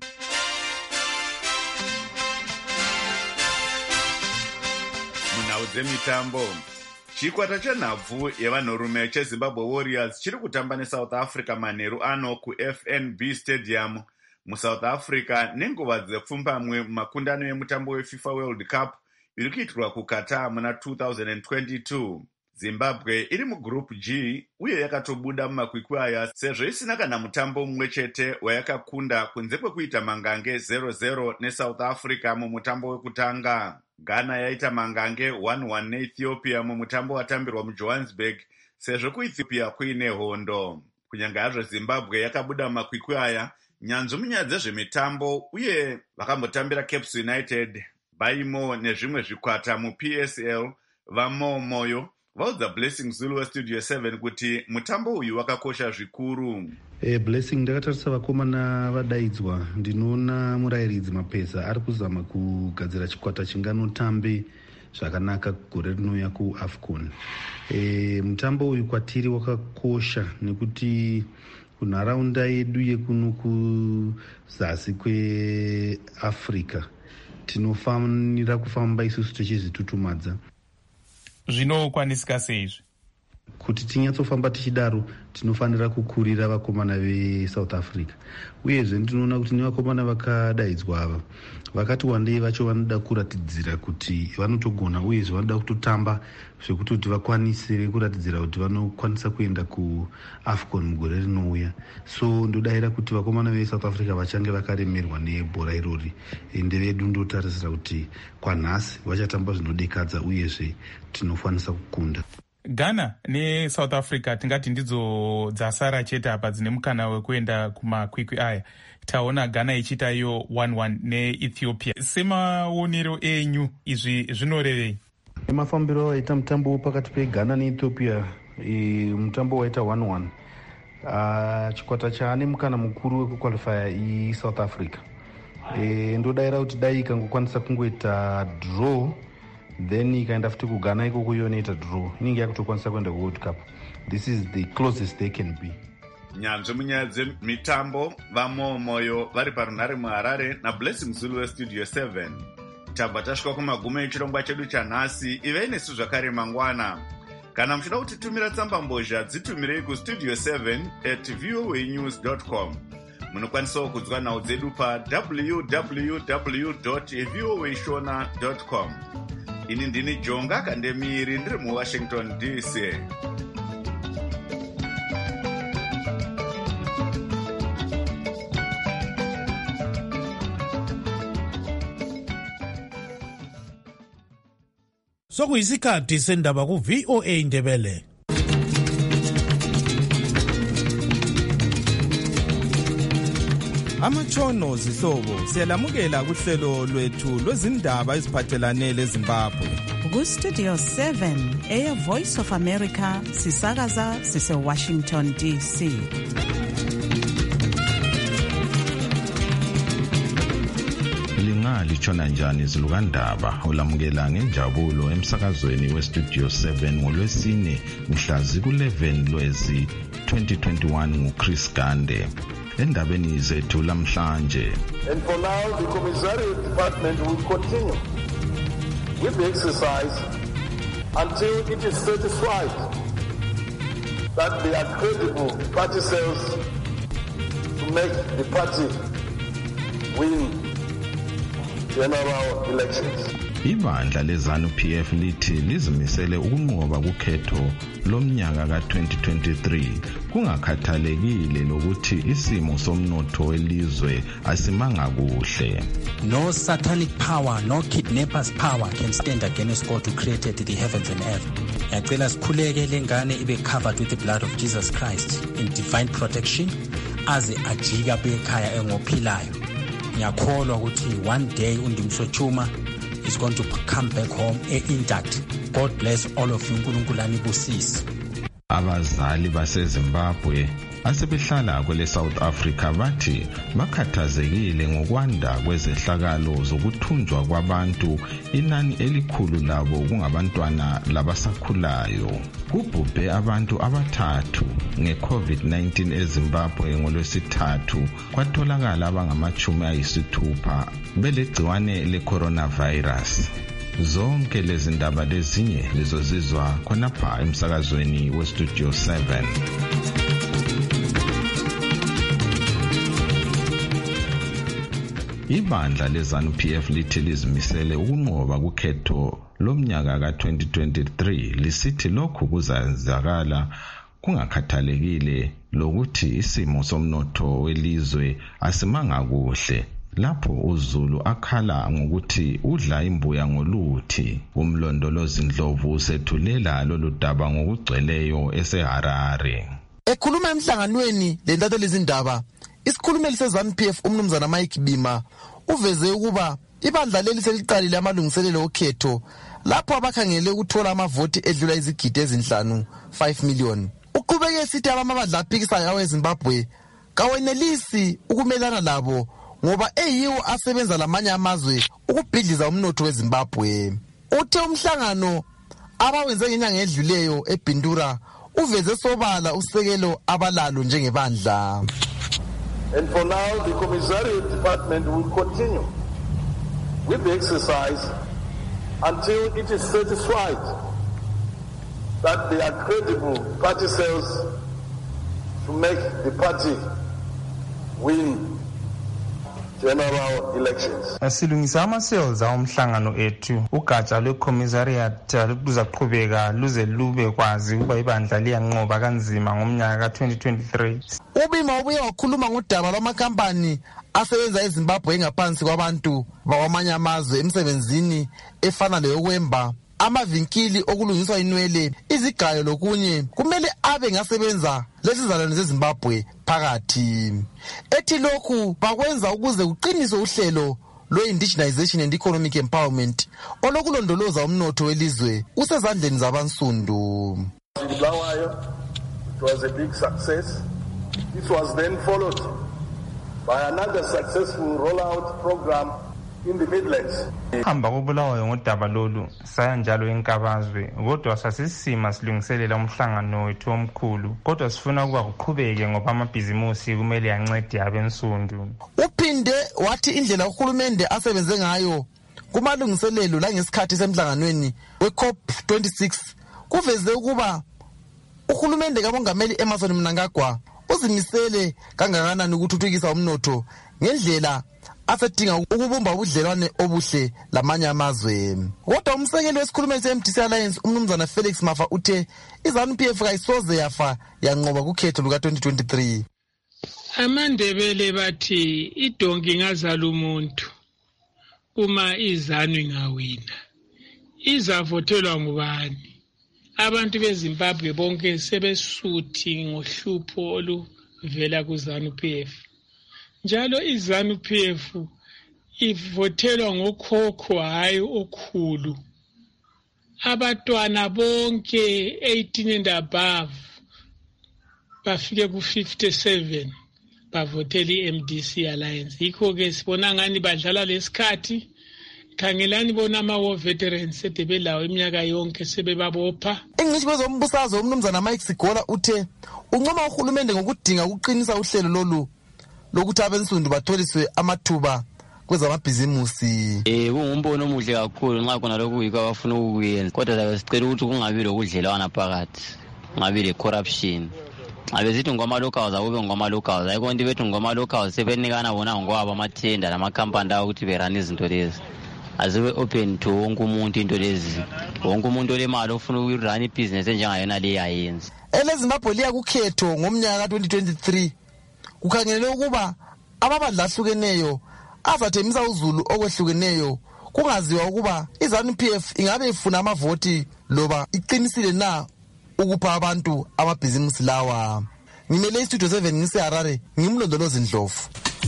Munhau dzemitambo, chikwata chenhabvu yevanhurume cheZimbabwe Warriors chiri kutamba neSouth Africa manheru ano kuFNB Stadium muSouth Africa nenguva dzepfumbamwe mumakundano emutambo weFIFA World Cup iri kuitirwa kuQatar muna 2022. Zimbabwe iri mugroup G uye yakatobuda mumakwikwi aya sezvo isina kana mutambo mumwe chete wayakakunda kunze kwekuita mangange 0-0 neSouth Africa mumutambo wekutanga. Ghana yaita mangange 1-1 neEthiopia mumutambo watambirwa muJohannesburg sezvo kuEthiopia kuine hondo. Kunyange hazvo Zimbabwe yakabuda mumakwikwi aya, nyanzvi munyaya dzezvemitambo uye vakambotambira Caps United, Baimo nezvimwe zvikwata muPSL vamomoyo vaudza Blessing Zulu weStudio 7 kuti mutambo uyu wakakosha zvikuru. Blessing, ndakatarisa vakomana vadaidzwa. Ndinoona murayiridzi Mapesa ari kuzama kugadzira chikwata chinganotambe zvakanaka gore rinouya kuAFCON. Mutambo uyu kwatiri wakakosha nekuti kunharaunda yedu yekuno kuzasi kweAfrica tinofanira kufamba isusu tichizvitutumadza. Zvinokwanisika seizvi? Kuti tinyatsofamba tichidaro tinofanira kukurira vakomana veSouth Africa. Uyezve ndinoona kuti nevakomana vakadaidzwa ava vakati wandei vacho vanoda kuratidzira kuti vanotogona uyezve vanoda kutotamba zvekutoti vakwanise kuratidzira kuti vanokwanisa kuenda kuAFCON mugore rinouya. So ndodayira kuti vakomana veSouth Africa vachange vakaremerwa nebhora irori, ende vedu ndotarisira kuti kwanhasi vachatamba zvinodekadza uyezve tinokwanisa kukunda. Ghana neSouth Africa tingati ndidzo dzasara chete apa dzine mukana wekuenda kumakwikwi aya. Taona Ghana ichita iyo 1-1 neEthiopia. Semaonero enyu izvi zvinorevei? Mafambiro waita mutambo pakati peGhana neEthiopia, mutambo waita 1-1. Chikwata chaane mukana mukuru wekukwalifaya iSouth Africa. Ndodayira kuti dai ikangokwanisa kungoita draw then ikaenda futi kuGhana ikoko yonoita draw, inenge yakutokwanisa kuenda kuWorld Cup. This is the closest they can be. Nyanzvi munyaya dzemitambo vamomoyo vari parunhare muHarare naBlessing Zulu weStudio 7. Tabva tasvika kumagumo echirongwa chedu chanhasi. Ivei nesu zvakare mangwana. Kana muchida kutitumira tsamba mbozha dzitumirei kustudio 7@voanews.com. Munokwanisawo kunzwa nhau dzedu www.voashona.com. Ini ndini Jonga Kandemiri ndiri muWashington DC. sokuyisikhathi sendaba ku-VOA Indebele. Amatshono zihlobo siyalamukela kuhlelo lwethu lwezindaba eziphathelane leZimbabwe. Ku-Studio 7 Voice of America sisakaza sise-Washington DC. Litshona njani izilukandaba ulamukela ngenjabulo emsakazweni we-Studio 7 ngolwesine mhla ziku-11 Lwezi 2021 nguChris Gande. Endabeni zethu lamhlanje. And for now, the Commissariat Department will continue with the exercise until it is satisfied that there are credible party cells to make the party win general elections. Ibandla leZANU-PF lithi lizimisele ukunqoba kukhetho lomnyaka ka-2023 kungakhathalekile lokuthi isimo somnotho welizwe asimanga kuhle. No satanic power, no kidnappers power can stand against God who created the heavens and earth. Yacela sikhuleke lengane ibe covered with the blood of Jesus Christ in divine protection aze ajika bekhaya engophilayo. Ngiyakholwa ukuthi one day uNdimsochuma is going to come back home intact. God bless all of you. uNkulunkulu anibusise. Abazali baseZimbabwe asebehlala kwele South Africa bathi bakhathazekile ngokwanda kwezehlakalo zokuthunjwa kwabantu, inani elikhulu labo kungabantwana labasakhulayo. Kubhubhe abantu abathathu nge-COVID-19 eZimbabwe ngolwesithathu, kwatholakala abangama-60 belegciwane le-coronavirus. Zonke lezi ndaba lezinye lizozizwa khonapha emsakazweni we-Studio 7. Ibandla leZANU-PF lithi lizimisele ukunqoba kukhetho lomnyaka ka-2023 lisithi lokhu kuzenzakala kungakhathalekile lokuthi isimo somnotho welizwe asimanga kuhle. Lapho uZulu akhala ngokuthi udla imbuya ngoluthi. Umlondolozi Ndlovu usethulela lolu daba ngokugcweleyo eseHarare. Ekhuluma emhlanganweni lentatheli izindaba, isikhulumeli seZANU-PF umnumzana Mike Bima uveze ukuba ibandla leli seliqalile amalungiselelo okhetho lapho abakhangele ukuthola amavoti edlula izigidi ezinhlanu 5 million. Uqhubeke esithi abamabandla aphikisayo aweZimbabwe kawenelisi ukumelana labo ngoba eyiwo asebenza lamanye amazwe ukubhidliza umnotho weZimbabwe. Uthe umhlangano abawenze ngenyanga edluleyo eBindura uveze sobala usekelo abalalo njengebandla. And for now, the Commissariat Department will continue with the exercise until it is satisfied that there are credible party cells to make the party win general elections. Asilungisa ama-cells awomhlangano ethu. Ugatsha lwe-Commissariat luzaqhubeka luze lube kwazi ukuba ibandla liyanqoba kanzima ngomnyaka ka-2023. Ubima ubuye wakhuluma ngodaba lwamakampani asebenza eZimbabwe engaphansi kwabantu bakwamanye amazwe emsebenzini efana leyokwemba, amavinkili okulungiswa inwele, izigayo lokunye kumele abe ngasebenza lesizalwane zeZimbabwe phakathi. Ethi lokhu bakwenza ukuze kuqiniswe uhlelo lwe-indigenization and economic empowerment olokulondoloza umnotho welizwe usezandleni zabansundu. It was a big success. It was then followed by another successful rollout program in the Midlands. Hamba kubulawayo ngodaba lolu saya njalo enkabazwe, kodwa sasisima silungiselela umhlangano wethu omkhulu, kodwa sifuna ukuba kuqhubeke ngoba amabhizimusi kumele yancede abensundu. Uphinde wathi indlela uhulumende asebenze ngayo kumalungiselelo la ngesikhathi semhlanganweni we-COP26 kuveze ukuba uhulumende kamongameli Emmerson Mnangagwa uzimisele kangakanani ukuthuthukisa umnotho ngendlela asedinga ukubumba ubudlelwane obuhle lamanye amazwe. Kodwa umsekeli wesikhulumeli se-MDC Alliance umnumzana Felix Mafa uthe iZANU-PF kayisoze yafa yanqoba kukhetho luka-2023. AmaNdebele bathi idonki ingazala umuntu uma iZANU ingawina. izavotelwa ngubani? Abantu beZimbabwe bonke sebesuthi ngohlupho oluvela kuZANU-PF. Njalo iZANU-PF ivotelwa ngokhokho hayi okhulu. Abantwana bonke 18 and above bafike ku-57 bavotela i-MDC Alliance. Yikho-ke sibona ngani badlala lesikhathi. Khangelani bona ama-war veterans sebelawo iminyaka yonke sebebabopha. Ingcitshi kwezombusazwe umnumzana Mike Sigora uthe uncoma uhulumende ngokudinga ukuqinisa uhlelo lolu lokuthi abensundu batholiswe amathuba kwezamabhizimusi. Kungumbono omuhle kakhulu nxa khona lokhu yikho abafuna ukuyenza. Kodwa labe sicela ukuthi kungabi lokudlelwana phakathi, kungabi le-corruption. Abesithi ngoma-locals akube ngoma-locals. Ayikho nto bethu ngoma-locals sebenikana bona ngokwabo amathenda namakhampani lawo ukuthi berane izinto lezi. Azibe open to wonke umuntu into lezi. Wonke umuntu olemali ofuna ukurun ibhizinesi enjengayona le yayenza. EleZimbabwe liya kukhetho ngomnyaka ka-2023. Kukhangelelwe ukuba amabandla ahlukeneyo azathemisa uzulu okwehlukeneyo. Kungaziwa ukuba iZANU-PF ingabe ifuna amavoti loba iqinisile na ukupha abantu amabhizimusi lawa. Ngimele iStudio 7 ngiseHarare, ngimlondolozi Ndlovu.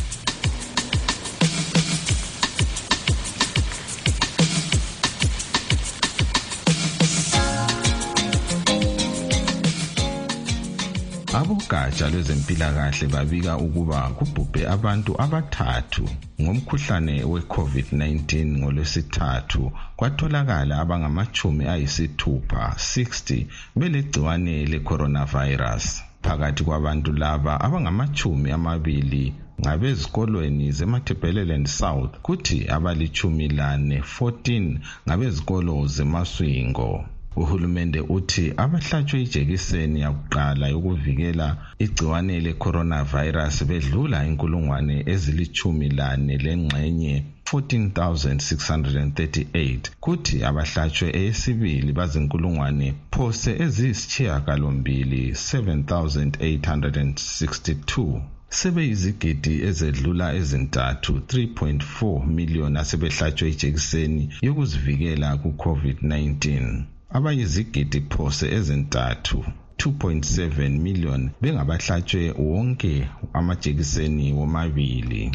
Abogatsha lwezempilakahle babika ukuba kubhubhe abantu abathathu ngomkhuhlane we-COVID-19 ngolwesithathu. Kwatholakala abangamachumi 60 belegciwane le-coronavirus. Phakathi kwabantu laba abangamachumi 20 ngabezikolweni zeMatabeleland South, kuthi abalichumi 14 ngabezikolo zeMaswingo. Uhulumende uthi abahlatshwe ijekiseni yakuqala yokuvikela igciwane le-coronavirus bedlula 14,000 lengxenye 14,638, kuthi abahlatshwe eyesibili bazinkulungwane phose eziyisishiyagalombili 7,862. Sebeyizigidi ezedlula ezintathu 3.4 million asebehlatshwe ijekiseni yokuzivikela ku-COVID-19. Abayizigidi phose ezintathu 2.7 million bengabahlatshwe wonke amajekiseni womabili.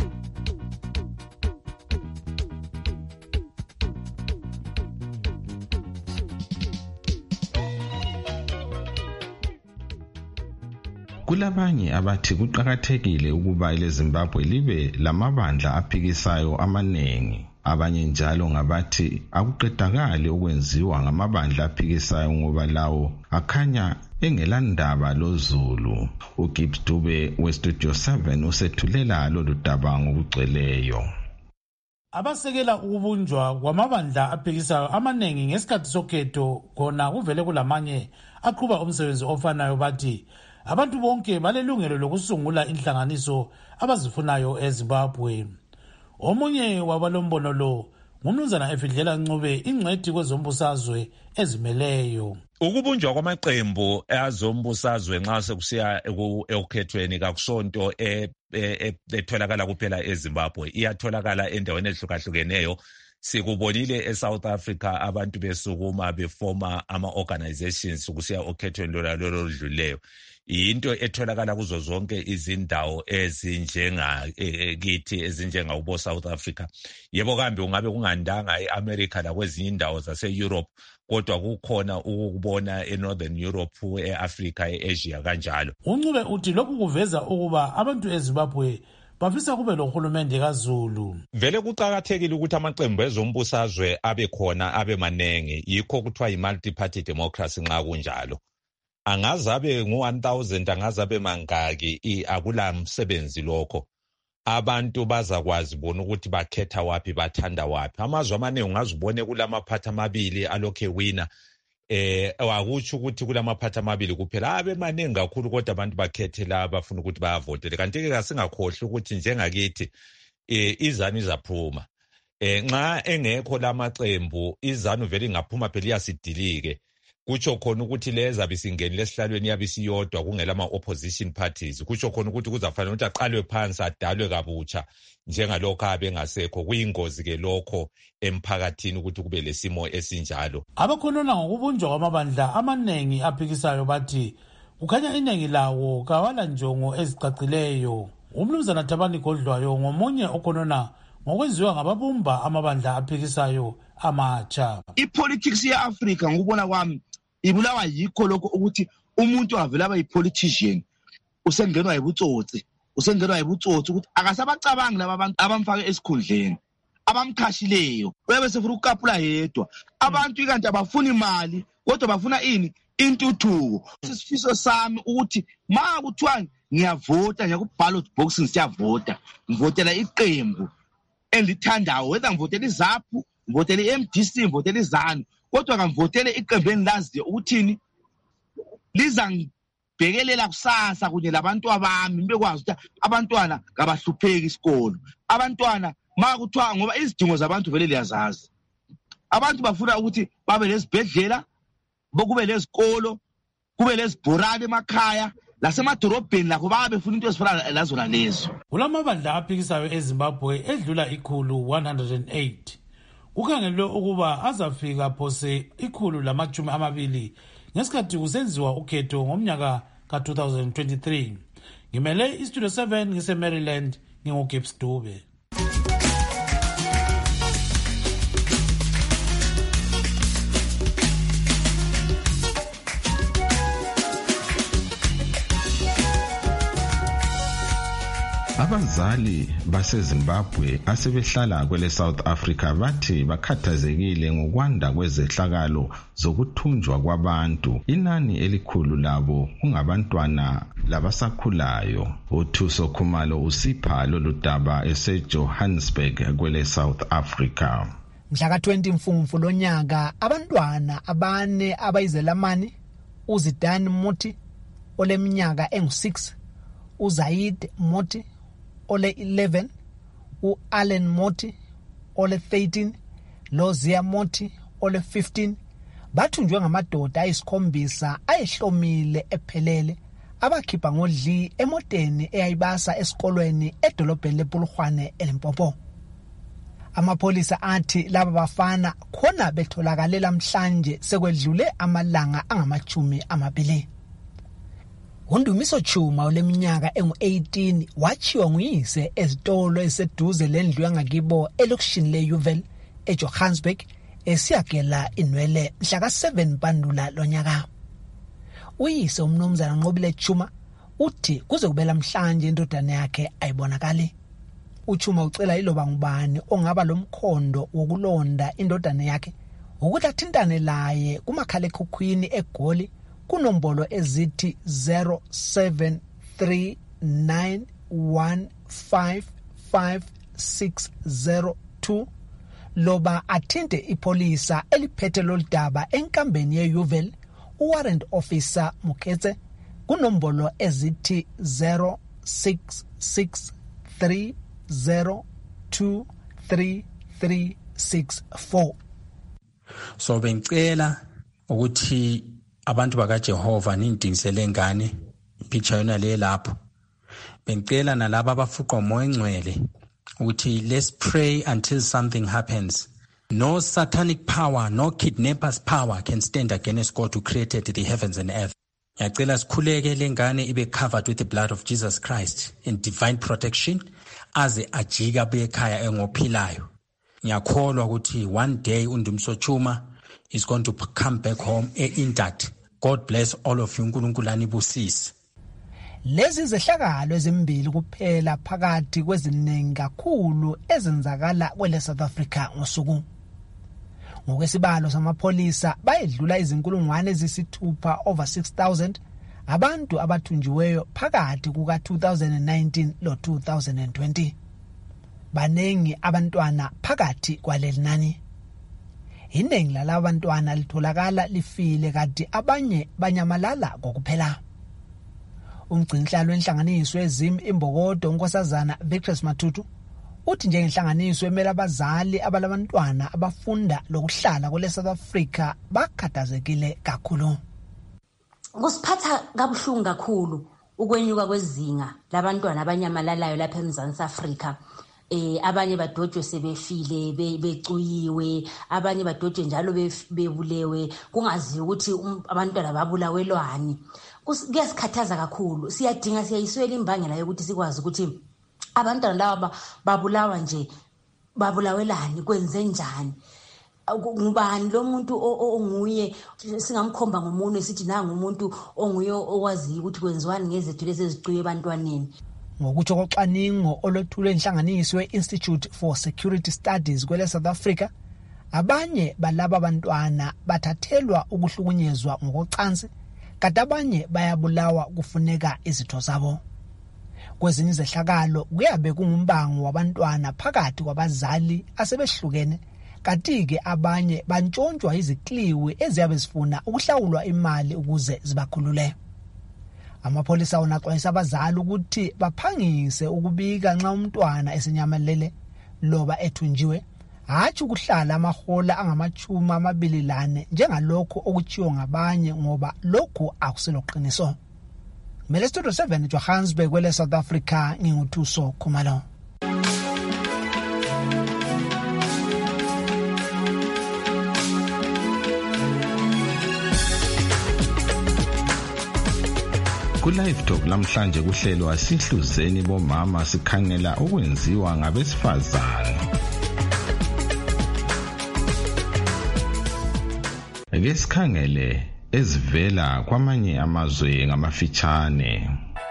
Kulabanye abathi kuqakathekile ukuba eleZimbabwe libe lamabandla aphikisayo amanengi. Abanye njalo ngabathi akuqedakali okwenziwa ngamabandla aphikisayo ngoba lawo akhanya engelandaba lozulu. uGibbs Dube weStudio 7 usethulela lolu daba ngokugcweleyo. Abasekela ukubunjwa kwamabandla aphikisayo amaningi ngesikhathi sokhetho khona kuvele kulamanye aqhuba umsebenzi ofanayo bathi abantu bonke balelungelo lokusungula inhlanganiso abazifunayo eZimbabwe. Omunye wabalombono lo ngumnumzana Efidlela Ncube, ingcwethi kwezombusazwe ezimeleyo. Ukubunjwa kwamaqembu azombusazwe nxa sekusiya ekukhethweni kakusonto etholakala kuphela eZimbabwe, iyatholakala endaweni ehlukahlukeneyo. Sikubonile eSouth Africa abantu besukuma befoma ama-organizations kusiya okhethweni lolo oludluleyo. Into etholakala kuzo zonke izindawo ezinjengakithi ezinjengakubo South Africa. Yebo kambe ungabe kungandanga eAmerica lakwezinye indawo zase-Europe, kodwa kukhona ukubona eNorthern Europe, eAfrica, eAsia kanjalo. uNcube uthi lokhu kuveza ukuba abantu eZimbabwe bafisa kube lohulumende kaZulu. Vele kuqakathekile ukuthi amaqembu ezombusazwe abe khona abe manengi, yikho kuthiwa yi-multi-party democracy nxa kunjalo. Angazabe ngu-1000 angazabe mangaki, akula msebenzi lokho. Abantu bazakwazi bona ukuthi bakhetha waphi bathanda waphi. Amazwe amaningi ungazibone kulamaphathi amabili alokhe wina. Akutsho ukuthi kulamaphathi amabili kuphela, abe maningi kakhulu kodwa abantu bakhethe la bafuna ukuthi bayavotele. Kanti-ke kasingakhohlwa ukuthi njengakithi iZANU izaphuma. Nxa engekho lamaqembu iZANU vele ingaphuma phela iyasidilike. kutsho khona ukuthi leza bisingenile esihlalweni yabe siyodwa kungela ama-opposition parties, kutsho khona ukuthi kuzafanele ukuthi aqalwe phansi adalwe kabutsha njengalokho abengasekho. Kuyingozi-ke lokho emphakathini ukuthi kube lesimo esinjalo. Abakhuluma ngokubunjwa kwamabandla amaningi aphikisayo bathi kukhanya iningi lawo kawala njongo ezicacileyo. Umnumzana Thabani Godlwayo ngomunye okhonona ngokwenziwa ngababumba amabandla aphikisayo amatsha. Ipolitics ye-Africa ngokubona kwami ibulawa yikho lokho ukuthi umuntu avela aba yi-politician usengenwa yibutsotsi ukuthi akasabacabangi laba abantu abamfake esikhundleni abamkhashileyo bese futhi ukukapula yedwa abantu ikanti abafuna imali kodwa bafuna ini intuthuko. Isifiso sami ukuthi ma kuthiwa ngiyavota ngiyakuballot box ngiyavota ngivotela iqembu engithandayo, whether ngivotela iZAPU, ngivotela iMDC, ngivotela iZANU, kodwa ngivotele iqembu engilaziyo ukuthini liza ngibhekelela kusasa kunye labantwana bami, bekwazi ukuthi abantwana ngabahlupheki isikolo. Abantwana ma kuthiwa ngoba izidingo zabantu vele liyazazi, abantu bafuna ukuthi babe lezibhedlela, kube lezikolo, kube lezibhorane emakhaya, lasemadorobheni lakho babe befuna into ezifana lazona lezo. Kulamabandla aphikisayo eZimbabwe edlula 108 kukhangelwe ukuba azafika phose 120 ngesikhathi kusenziwa ukhetho ngomnyaka ka-2023. Ngimele iStudio 7 ngise-Maryland, nginguGibbs Dube. Abazali baseZimbabwe asebehlala kwele South Africa bathi bakhathazekile ngokwanda kwezehlakalo zokuthunjwa kwabantu. Inani elikhulu labo kungabantwana labasakhulayo. uThuso Khumalo usipha lolu daba eseJohannesburg kwele South Africa. Mhla ka-20 Mfumfu lonyaka abantwana abane abayizelamani uZidane Moti oleminyaka engu-6, uZaid Moti ole 11, uAllen Moti ole 13, loZia Moti ole 15 bathunjwe ngamadoda ayisikhombisa ayehlomile ephelele abakhipha ngodli emoteni eyayibasa esikolweni edolobheni lePolokwane eLimpopo. Amapolisa athi laba bafana khona betholakale namhlanje sekwedlule amalanga angama-20. uNdumiso Chuma oleminyaka engu-18 wachiwa nguyise ezitolo eseduze lendlu yangakibo elokishini leUval eJohannesburg esiyagela inwele mhla ka-7 Mpandula lonyaka. Uyise umnumzana Nqobile Chuma uthi kuze kube namhlanje indodana yakhe ayibonakali. uChuma ucela iloba ngubani ongaba lomkhondo wokulonda indodana yakhe ukuthi athintane laye kumakhalekhukhwini eGoli kunombolo ezithi 0739155602 loba athinte ipolisa eliphethe loludaba enkambeni yeUval uwarrant officer Muketse kunombolo ezithi 0663023364. So bengicela ukuthi abantu bakaJehova nindingisele ngane picture yona le lapho. Bengicela nalabo abafuqwa umoya engcwele ukuthi let's pray until something happens. No satanic power, no kidnappers power can stand against God who created the heavens and earth. Ngiyacela sikhuleke lengane ibe covered with the blood of Jesus Christ in divine protection aze ajika bekhaya engophilayo. Ngiyakholwa ukuthi one day uNdumiso Chuma is going to come back home intact. God bless all of you. uNkulunkulu anibusise. Lezi zehlakalo ezimbili kuphela phakathi kweziningi kakhulu ezenzakala kwele South Africa ngosuku. Ngokwesibalo samapolisa bayedlula izinkulungwane ezisithupha over 6,000 abantu abathunjiweyo phakathi kuka-2019 lo-2020. Banengi abantwana phakathi kwaleli nani. Iningi lalabo bantwana litholakala lifile kanti abanye banyamalala ngokuphela. Umgcinhlalo wenhlanganiso ezim imbokodo uNkosazana Victor Matutu uthi njengenhlanganiso emele abazali abalabantwana abafunda lokuhlala kule South Africa bakhathazekile kakhulu. Kusiphatha kabuhlungu kakhulu ukwenyuka kwezinga labantwana abanyamalalayo lapha eMzantsi Afrika. Abanye badojwe sebefile becuyiwe, abanye badojwe njalo bebulewe, kungaziwa ukuthi abantwana babulawelwani. Kuyasikhathaza kakhulu. Siyayiswela imbangela yokuthi sikwazi ukuthi abantwana laba babulawa nje, babulawelani, kwenze njani. Ngubani lo muntu onguye singamkhomba ngomunwe sithi nanga umuntu onguye owazi ukuthi kwenziwani ngezethu lezi ezicuye ebantwaneni. Ngokutsho koxaningo olwethulwe inhlanganiso ye-Institute for Security Studies kwele South Africa, abanye balaba bantwana bathathelwa ukuhlukunyezwa ngokocansi, kanti abanye bayabulawa kufuneka izitho zabo. Kwezinye izehlakalo kuyabe kungumbango wabantwana phakathi kwabazali asebehlukene, kanti-ke abanye bantshontshwa izikliwi eziyabe zifuna ukuhlawulwa imali ukuze zibakhulule. Amapholisa onaxwayisa abazali ukuthi baphangise ukubika nxa umntwana esenyamalele loba ethunjiwe, hatshi ukuhlala amahola angama-24 njengalokho okutshiwo ngabanye ngoba lokhu akuseloqiniso. Mele Studio 7 Johannesburg kwele South Africa, nginguthuso Khumalo. Ku-Live Talk namhlanje kuhlelwa sihluzeni bomama sikhangela okwenziwa ngabesifazane. Ake sikhangele ezivela kwamanye amazwe ngamafitshane.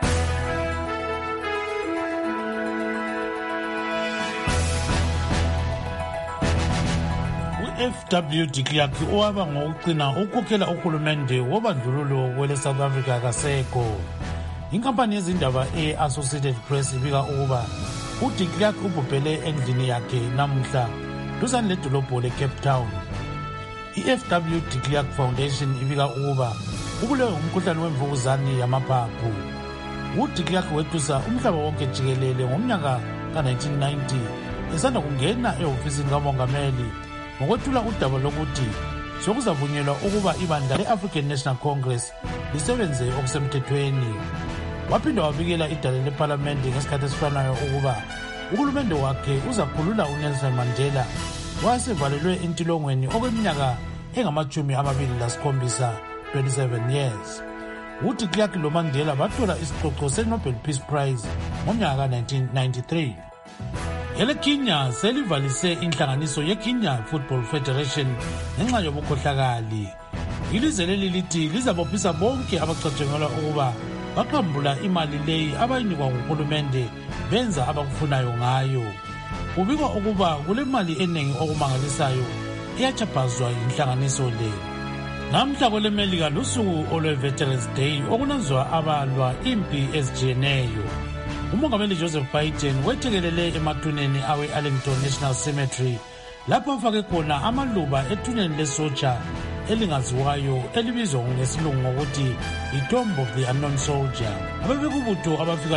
FW de Klerk owaba ngokuqina ukukhokhela uhulumende wobandlululo kwele South Africa kaseko. Inkampani yezindaba e-Associated Press ibika ukuba uDe Klerk ubhubhele endlini yakhe namuhla duzane ledolobho le-Cape Town. I-FW de Klerk Foundation ibika ukuba ubulewe umkhuhlane wemvukuzane yamaphaphu. uDe Klerk wetusa umhlaba wonke jikelele ngomnyaka ka-1990 esanda kungena ehofisini kamongameli ngokwethula udaba lokuthi sokuzavunyelwa ukuba ibandla le-African National Congress lisebenze okusemthethweni. Waphinda wabikela idale lephalamende ngesikhathi esifanayo ukuba uhulumende wakhe uzakhulula uNelson Mandela wayesevalelwe entilongweni okweminyaka engama-27, 27 years. uDe Klerk loMandela bathola isicoco se-Nobel Peace Prize ngomnyaka ka-1993. EleKenya selivalise inhlanganiso yeKenya Football Federation ngenxa yobukhohlakali. Ilizwe leli lithi lizabophisa bonke abacatshangelwa ukuba baqambula imali leyi abayinikwa nguhulumende benza abakufunayo ngayo. Kubikwa ukuba kule mali eningi okumangalisayo iyachapazwa yinhlanganiso le. Namhla kwelemelika lusuku olwe-Veterans Day okunanzwa abalwa impi ezijiyeneyo. Umongameli Joseph Biden wethekelele emathuneni awe-Arlington National Cemetery lapho afake khona amaluba ethuneni lesotsha elingaziwayo elibizwa ngesilungu ngokuthi i-Tomb of the Unknown Soldier. Ababekubutho abafika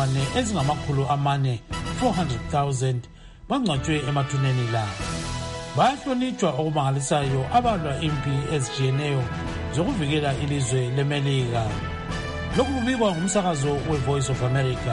400,000 bangcwatshwe emathuneni la. Bayahlonitshwa okumangalisayo abalwa impi ezijiyeneyo zokuvikela ilizwe lemelika. Lokhu kubikwa ngumsakazo we-Voice of America.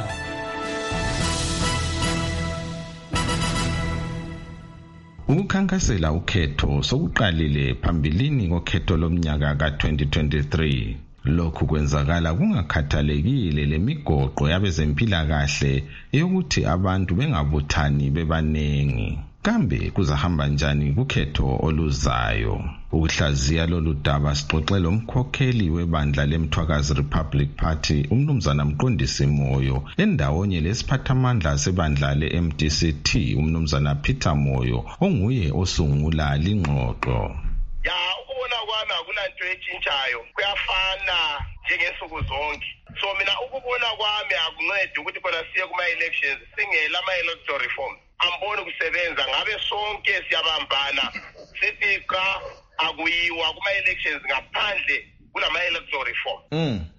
Ukukhankasela ukhetho sokuqalile phambilini kokhetho lomnyaka ka-2023. Lokhu kwenzakala kungakhathalekile lemigoqo yabezempilakahle eyokuthi abantu bengabuthani bebanengi. Kambe kuzahamba njani kukhetho oluzayo? Ukuhlaziya lolu daba sixoxe lomkhokheli webandla leMthwakazi Republic Party umnumzana Mqondisi Moyo endawonye lesiphathamandla sebandla le-MDCT umnumzana Peter Moyo onguye osungula lingxoxo. Ukubona kwami akulanto etshintshayo, kuyafana njengensuku zonke. So mina ukubona kwami akuncedi ukuthi khona siye kuma-elections singela ama-electoral reform. Amboni kusebenza ngabe sonke siyabambana sithi cha akuyiwa kuma-elections ngaphandle kulama-electoral reform.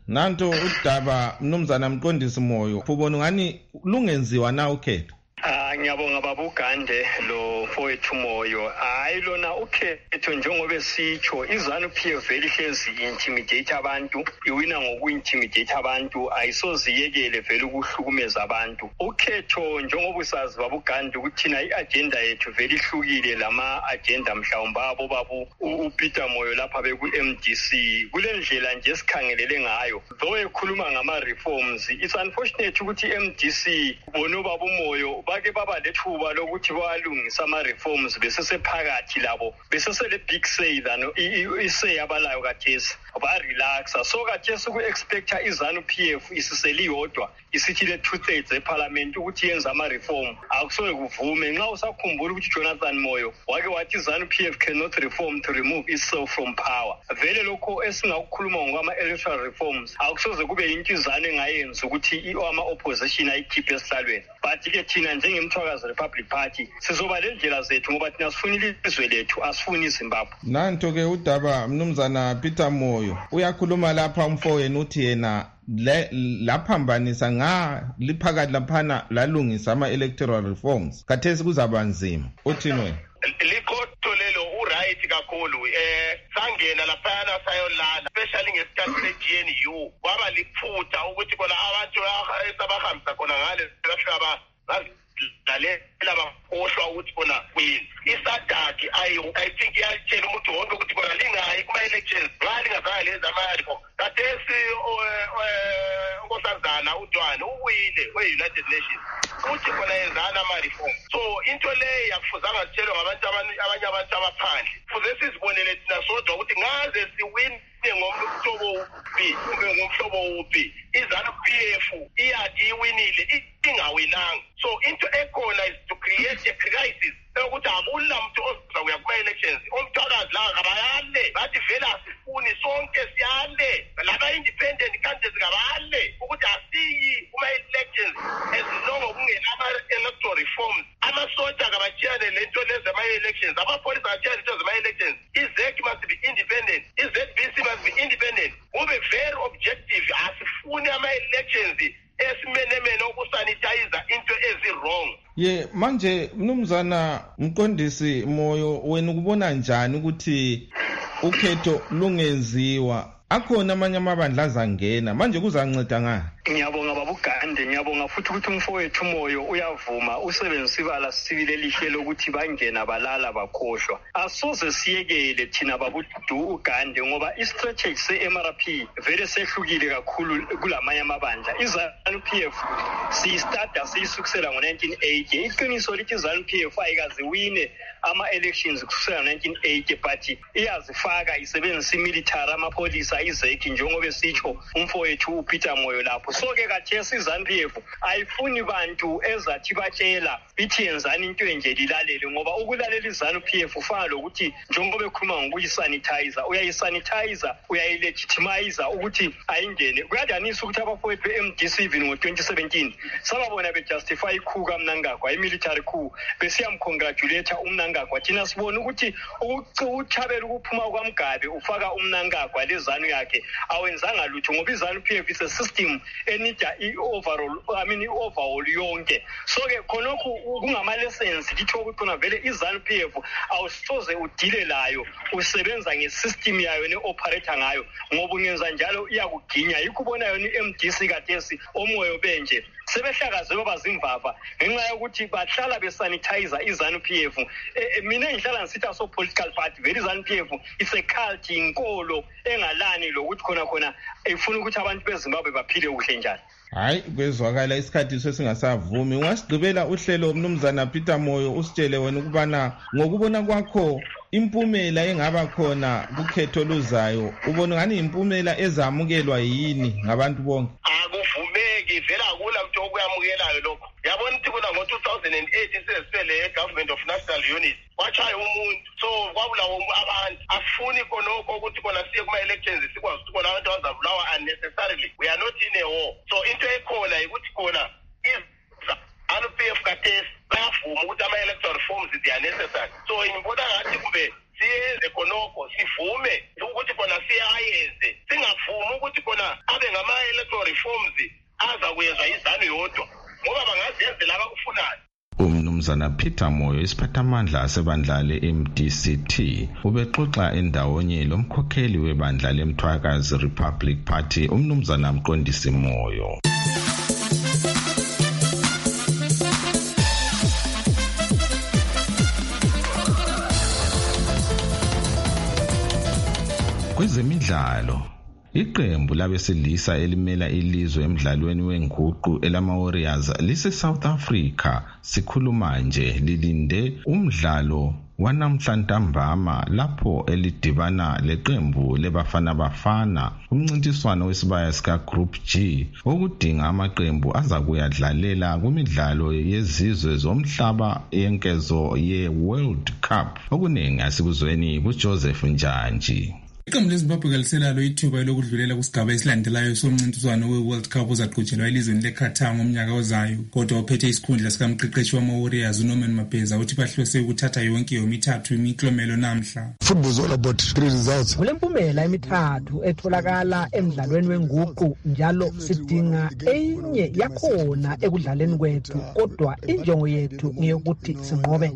Nanto udaba mnumzana Mqondisi Moyo ubona ngani lungenziwa na ukhetho? Ngiyabonga babugande lo mfowethu Moyo. Hayi lona ukhetho njengoba esitsho iZANU-PF elihlezi intimidate abantu, iwina ngoku-intimidate abantu, ayisoziyekele vele ukuhlukumeza abantu. Ukhetho njengoba usazi babugande ukuthi thina i-agenda yethu vele ihlukile lama-agenda mhlawumbe abo babu uPeter Moyo lapha beku-MDC. Kule ndlela nje sikhangelele ngayo. Though ekhuluma ngama-reforms, it's unfortunate ukuthi i-MDC bono babu Moyo bake baba lethuba lokuthi bayalungisa ama-reforms besesephakathi labo besesele big say than isay abalayo kathesi ba-relaxa. So kathesi ku-expecta iZANU-PF isiseliyodwa isithi le 2/3 eParliament ukuthi yenza ama-reform akusoke kuvume. Nxa usakhumbula ukuthi Jonathan Moyo wake wathi iZANU-PF cannot reform to remove itself from power. Vele lokho esingakukhuluma ngokwama-electoral reforms akusoze kube into iZANU engayenza ukuthi ama-opposition ayikhiphe esihlalweni. But-ke thina njengemthwakazi Republic Party sizoba le ndlela zethu ngoba thina sifuna ilizwe lethu, asifuni iZimbabwe. Nanto-ke udaba mnumzana Peter Moyo uyakhuluma lapha umfowenu uthi yena laphambanisa liphakathi laphana lalungisa ama-electoral reforms khathesi kuzaba nzima. Uthini wena? Likhoto lelo uright kakhulu. Sangena laphana sayolala especially ngesikhathi se-GNU kwaba liphutha ukuthi kona abantu esabahambisa khona ngale bafika lalela bakhohlwa ukuthi kona kwini isadaki I think iyatshela umuntu wonke ukuthi kona lingayi kuma-elections ngazange lenza ama-reform. Kathesi unkosazana uDwane uwile we-United Nations uthi kona yenzana ama-reform. So into leyo yakufuzanga sitshelwe ngabantu abanye abantu abaphandle. Kufuze sizibonele thina sodwa ukuthi ngaze siwine ngomhlobo uphi iZANU-PF iyathi iwinile ingawinanga. So into ekhona is to create a crisis ukuthi akula muntu ozawuya kuma-elections. Umthakazi la kabayale bathi vele asifuni sonke siyale laba-independent candidates kabale ukuthi asiyi kuma-elections as long kungena ama-electoral reforms. Amasoja kabatshiyane le nto lezi ama-elections, amapolisi kabatshiyane into zama-elections. I-ZEC must be independent, i-ZBC must be independent. Kube very objective. Asifuni ama-elections esimenemene ukusanitize into ezi-wrong. Manje mnumzana Mqondisi Moyo, wena ukubona njani ukuthi ukhetho lungenziwa? Akhona amanye amabandla azangena manje kuzanceda ngani? Ngiyabonga babugande, ngiyabonga futhi ukuthi umfowethu Moyo uyavuma usebenzisa ibala sibile elihle lokuthi bangena balala bakhohlwa. Asoze siyekele thina babudu ugande ngoba i-strategy se-MRP vele sehlukile kakhulu kulamanye amabandla. iZANU-PF siyistarta siyisukusela ngo-1980. Iqiniso lithi iZANU-PF ayikaziwine ama-elections kusukela ngo-1980 but iyazifaka isebenzisa imilitary amapolisa iZEC njengoba esitsho umfowethu uPeter Moyo lapho. So-ke kathesi iZANU-PF ayifuni bantu ezathi batshela ithi yenzani into enje lilalele ngoba ukulalela iZANU-PF ufana lokuthi njengoba ekhuluma ngokuyisanitizer uyayisanitizer uyayilegitimize ukuthi ayingene. Kuyadanisa ukuthi abafowethu be-MDC even ngo-2017 sababona bejustify ikhu kaMnangagwa imilitary coup besiyamcongratulate uMnangagwa. Thina sibona ukuthi ukuthabela ukuphuma kwaMgabe ufaka uMnangagwa lezanu yakhe awenzanga lutho ngoba iZANU-PF is a system enida i-overall yonke. So-ke khonokhu kungama-lessons litho ukuthi khona vele iZANU-PF awusoze udile layo usebenza nge-system yayo ne-operator ngayo ngoba ungenza njalo iyakuginya. Yikho ubona yona i-MDC kathesi omoyo benje sebehlakaze babazimvava ngenxa yokuthi bahlala besanitizer iZANU-PF. Mina ngihlala ngisithi aso political party vele iZANU-PF is a cult, inkolo engalani lokuthi khona ifuna ukuthi abantu beZimbabwe baphile kuhle njani. Hayi kwezwakala isikhathi sesingasavumi. Ungasigqibela uhlelo mnumzana Peter Moyo usitshele wena ukubana ngokubona kwakho impumela engaba khona kukhetho luzayo ubona ngani impumela ezamukelwa yini ngabantu bonke? Akuvumeki vele akula muntu okuyamukelayo lokho. Yabona ukuthi kuna ngo-2008 sesipele e-Government of National Unity wachaya umuntu so kwabulawa abantu afuni khonokho ukuthi kona siye kuma-elections sikwazi ukuthi kona abantu bazabulawa unnecessarily. We are not in a war. So into ekhona ukuthi khona iZANU-PF kathesi bayavuma ukuthi ama-electoral reforms they are necessary. So ngibona ngathi kumbe siyenze khonokho sivume ukuthi kona siyayenze singavumi ukuthi kona abe ngama-electoral reforms aza kuyenzwa iZANU yodwa ngoba bangazenzela abakufunayo. Umnumzana Peter Moyo isiphathamandla sebandla le-MDCT ubexoxa endawonye lomkhokheli webandla leMthwakazi Republic Party umnumzana Mqondisi Moyo. Kwezemidlalo, iqembu labesilisa elimela ilizwe emidlalweni wenguqu elama-Warriors lise-South Africa sikhuluma nje lilinde umdlalo wanamhlanje lapho elidibana leqembu lebafana bafana umncintiswano wesibaya sika Group G okudinga amaqembu azakuyadlalela kumidlalo yezizwe zomhlaba yenkezo ye-World Cup. Okuningi asikuzweni kuJoseph Njanji. Iqembu leZimbabwe kaliselalo ithuba lokudlulela kusigaba esilandelayo somncintiswano we-World Cup ozaqhutshelwa elizweni leQatar ngomnyaka ozayo. Kodwa ophethe isikhundla sikamqeqeshi wama-Warriors uNorman Mabheza uthi bahlose ukuthatha yonke yomithathu imiklomelo namhla. Football is all about 3 results. Kulempumela emithathu etholakala emidlalweni wenguqu njalo sidinga enye yakhona ekudlaleni kwethu kodwa injongo yethu ngeyokuthi sinqobe.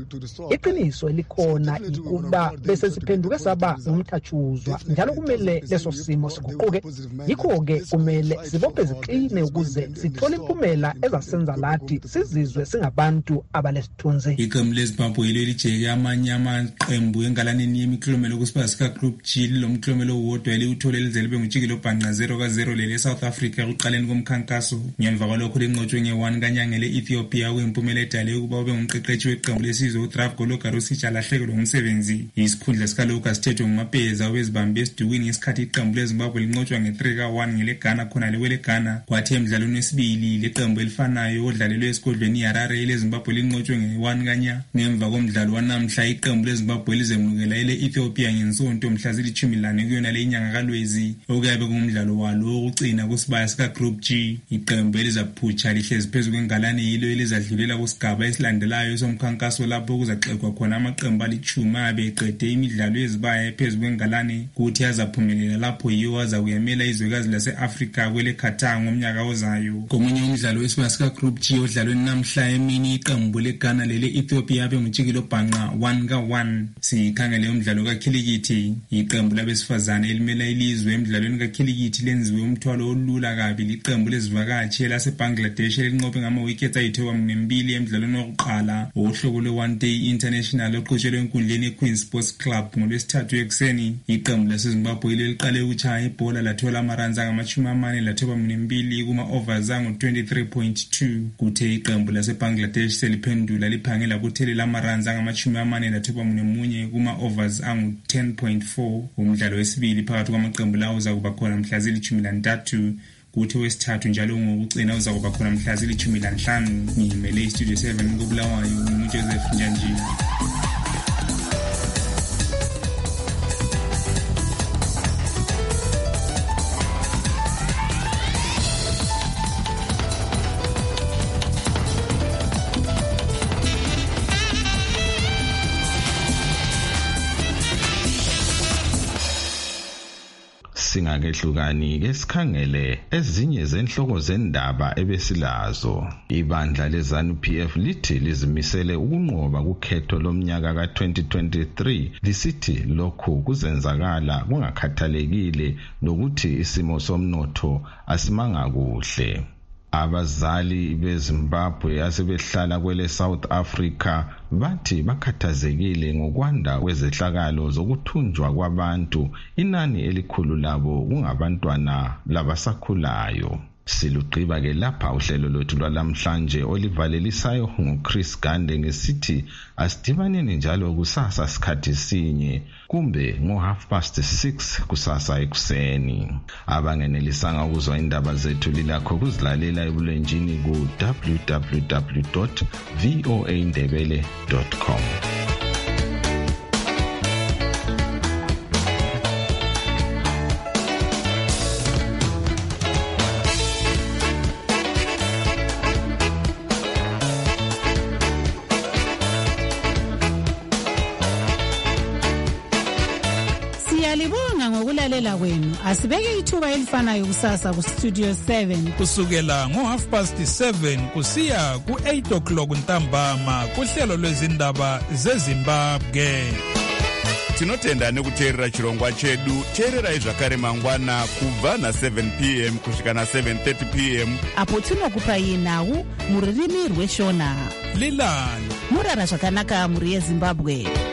Iqiniso elikhona ukuba bese siphenduke saba umthathu njalo kumele leso simo siguquke yikho-ke kumele sibophe ziqine ukuze sithole impumela ezasenza lathi sizizwe singabantu abalesithunzi. Iqembu leZimbabwe lijeke amanye amaqembu engalaneni yemiklomelo kusibaya sika Group G lomklomelo owodwa eliwuthole lize libe ngutshikilo bhanqa 0-0 lele South Africa ekuqaleni komkhankaso. Ngemva kwalokho linqotshwe nge-1 kanyanga le-Ethiopia kuyimpumelelo edale ukuba ube ngumqeqeshi weqembu lesizwe uDravko Logarusich alahlekelwe ngumsebenzi. Isikhundla sikaLoga sithethwe ngumapeza wezibambe esidukwini ngesikhathi iqembu leZimbabwe linqotshwa nge-3-1 ngeleGhana khona leWeleGhana. Kwathi emidlalweni wesibili leqembu elifanayo odlalelwe esigodlweni iHarare leZimbabwe linqotshwe nge-1 kanya. Ngemva komdlalo wanamhla iqembu leZimbabwe lizemukela ele-Ethiopia ngensonto mhla zili-14 kuyona le inyanga kaLwezi okuyabe kungumdlalo walo wokugcina kusibaya sika Group G. Iqembu elizaphutsha lihlezi phezu kwengalane yilo elizadlulela kusigaba esilandelayo somkhankaso lapho kuzaxekwa khona amaqembu ali-10 abe eqede imidlalo yezibaya phezu kwengalane kuthi azaphumelela lapho yiwo azakuyamela izwekazi lase-Afrika kweleQatar ngomnyaka ozayo. Komunye umdlalo wesibaya sika Group G odlalweni namhla emini iqembu leGhana lele-Ethiopia abe ngutshikilo bhanqa 1-1. Sikhangele umdlalo kakhilikithi, iqembu labesifazane elimela ilizwe emidlalweni kakhilikithi lenziwe umthwalo olula kabi liqembu lezivakashi laseBangladesh elinqobe ngama-wickets ayi-2 emidlalweni wokuqala wohlobo lwe-One Day International oqhutshelwe enkundleni yeQueen Sports Club ngolwesithathu ekuseni. Iqembu laseZimbabwe liqale ukutshaya ibhola lathola amaruns angama-42 kuma-overs angu-23.2 kuthe iqembu laseBangladesh seliphendula liphangela kuthelela amaruns angama-41 kuma-overs angu-10.4. Umdlalo wesibili phakathi kwamaqembu lawo uzakuba khona mhla zili-13 kuthi wesithathu njalo ngokucina uzakuba khona mhla zili-15. Ngiyimele iStudio 7 koBulawayo uJoseph Njanji. Singakehlukani ke sikhangele ezinye zenhloko zendaba ebesilazo. Ibandla leZANU-PF lithi lizimisele ukunqoba kukhetho lomnyaka ka-2023 lisithi lokhu kuzenzakala kungakhathalekile nokuthi isimo somnotho asimanga kuhle. Abazali beZimbabwe asebehlala kwele South Africa bathi bakhathazekile ngokwanda kwezehlakalo zokuthunjwa kwabantu, inani elikhulu labo kungabantwana labasakhulayo. Silugqiba ke lapha uhlelo lwethu lwalamhlanje olivalelisayo nguChris Gande ngesithi asidibaneni njalo kusasa sikhathi sinye kumbe ngo6:30 kusasa ekuseni. Abangenelisanga ukuzwa indaba zethu lilakho kuzilalela ebulenjini ku www.voaindebele.com. ukulalela kwenu. Asibeke ithuba elifanayo kusasa kustudio 7 kusukela ngo7:30 kusiya ku8 o'clock ntambama kuhlelo lwezindaba zeZimbabwe. Tinotenda nekuteerera chirongwa chedu. Teererai zvakare mangwana kubva na7 p.m. kusvika na7:30 p.m. apo tinokupai nhau mururimi rweshona. Lilani murara zvakanaka muri yeZimbabwe.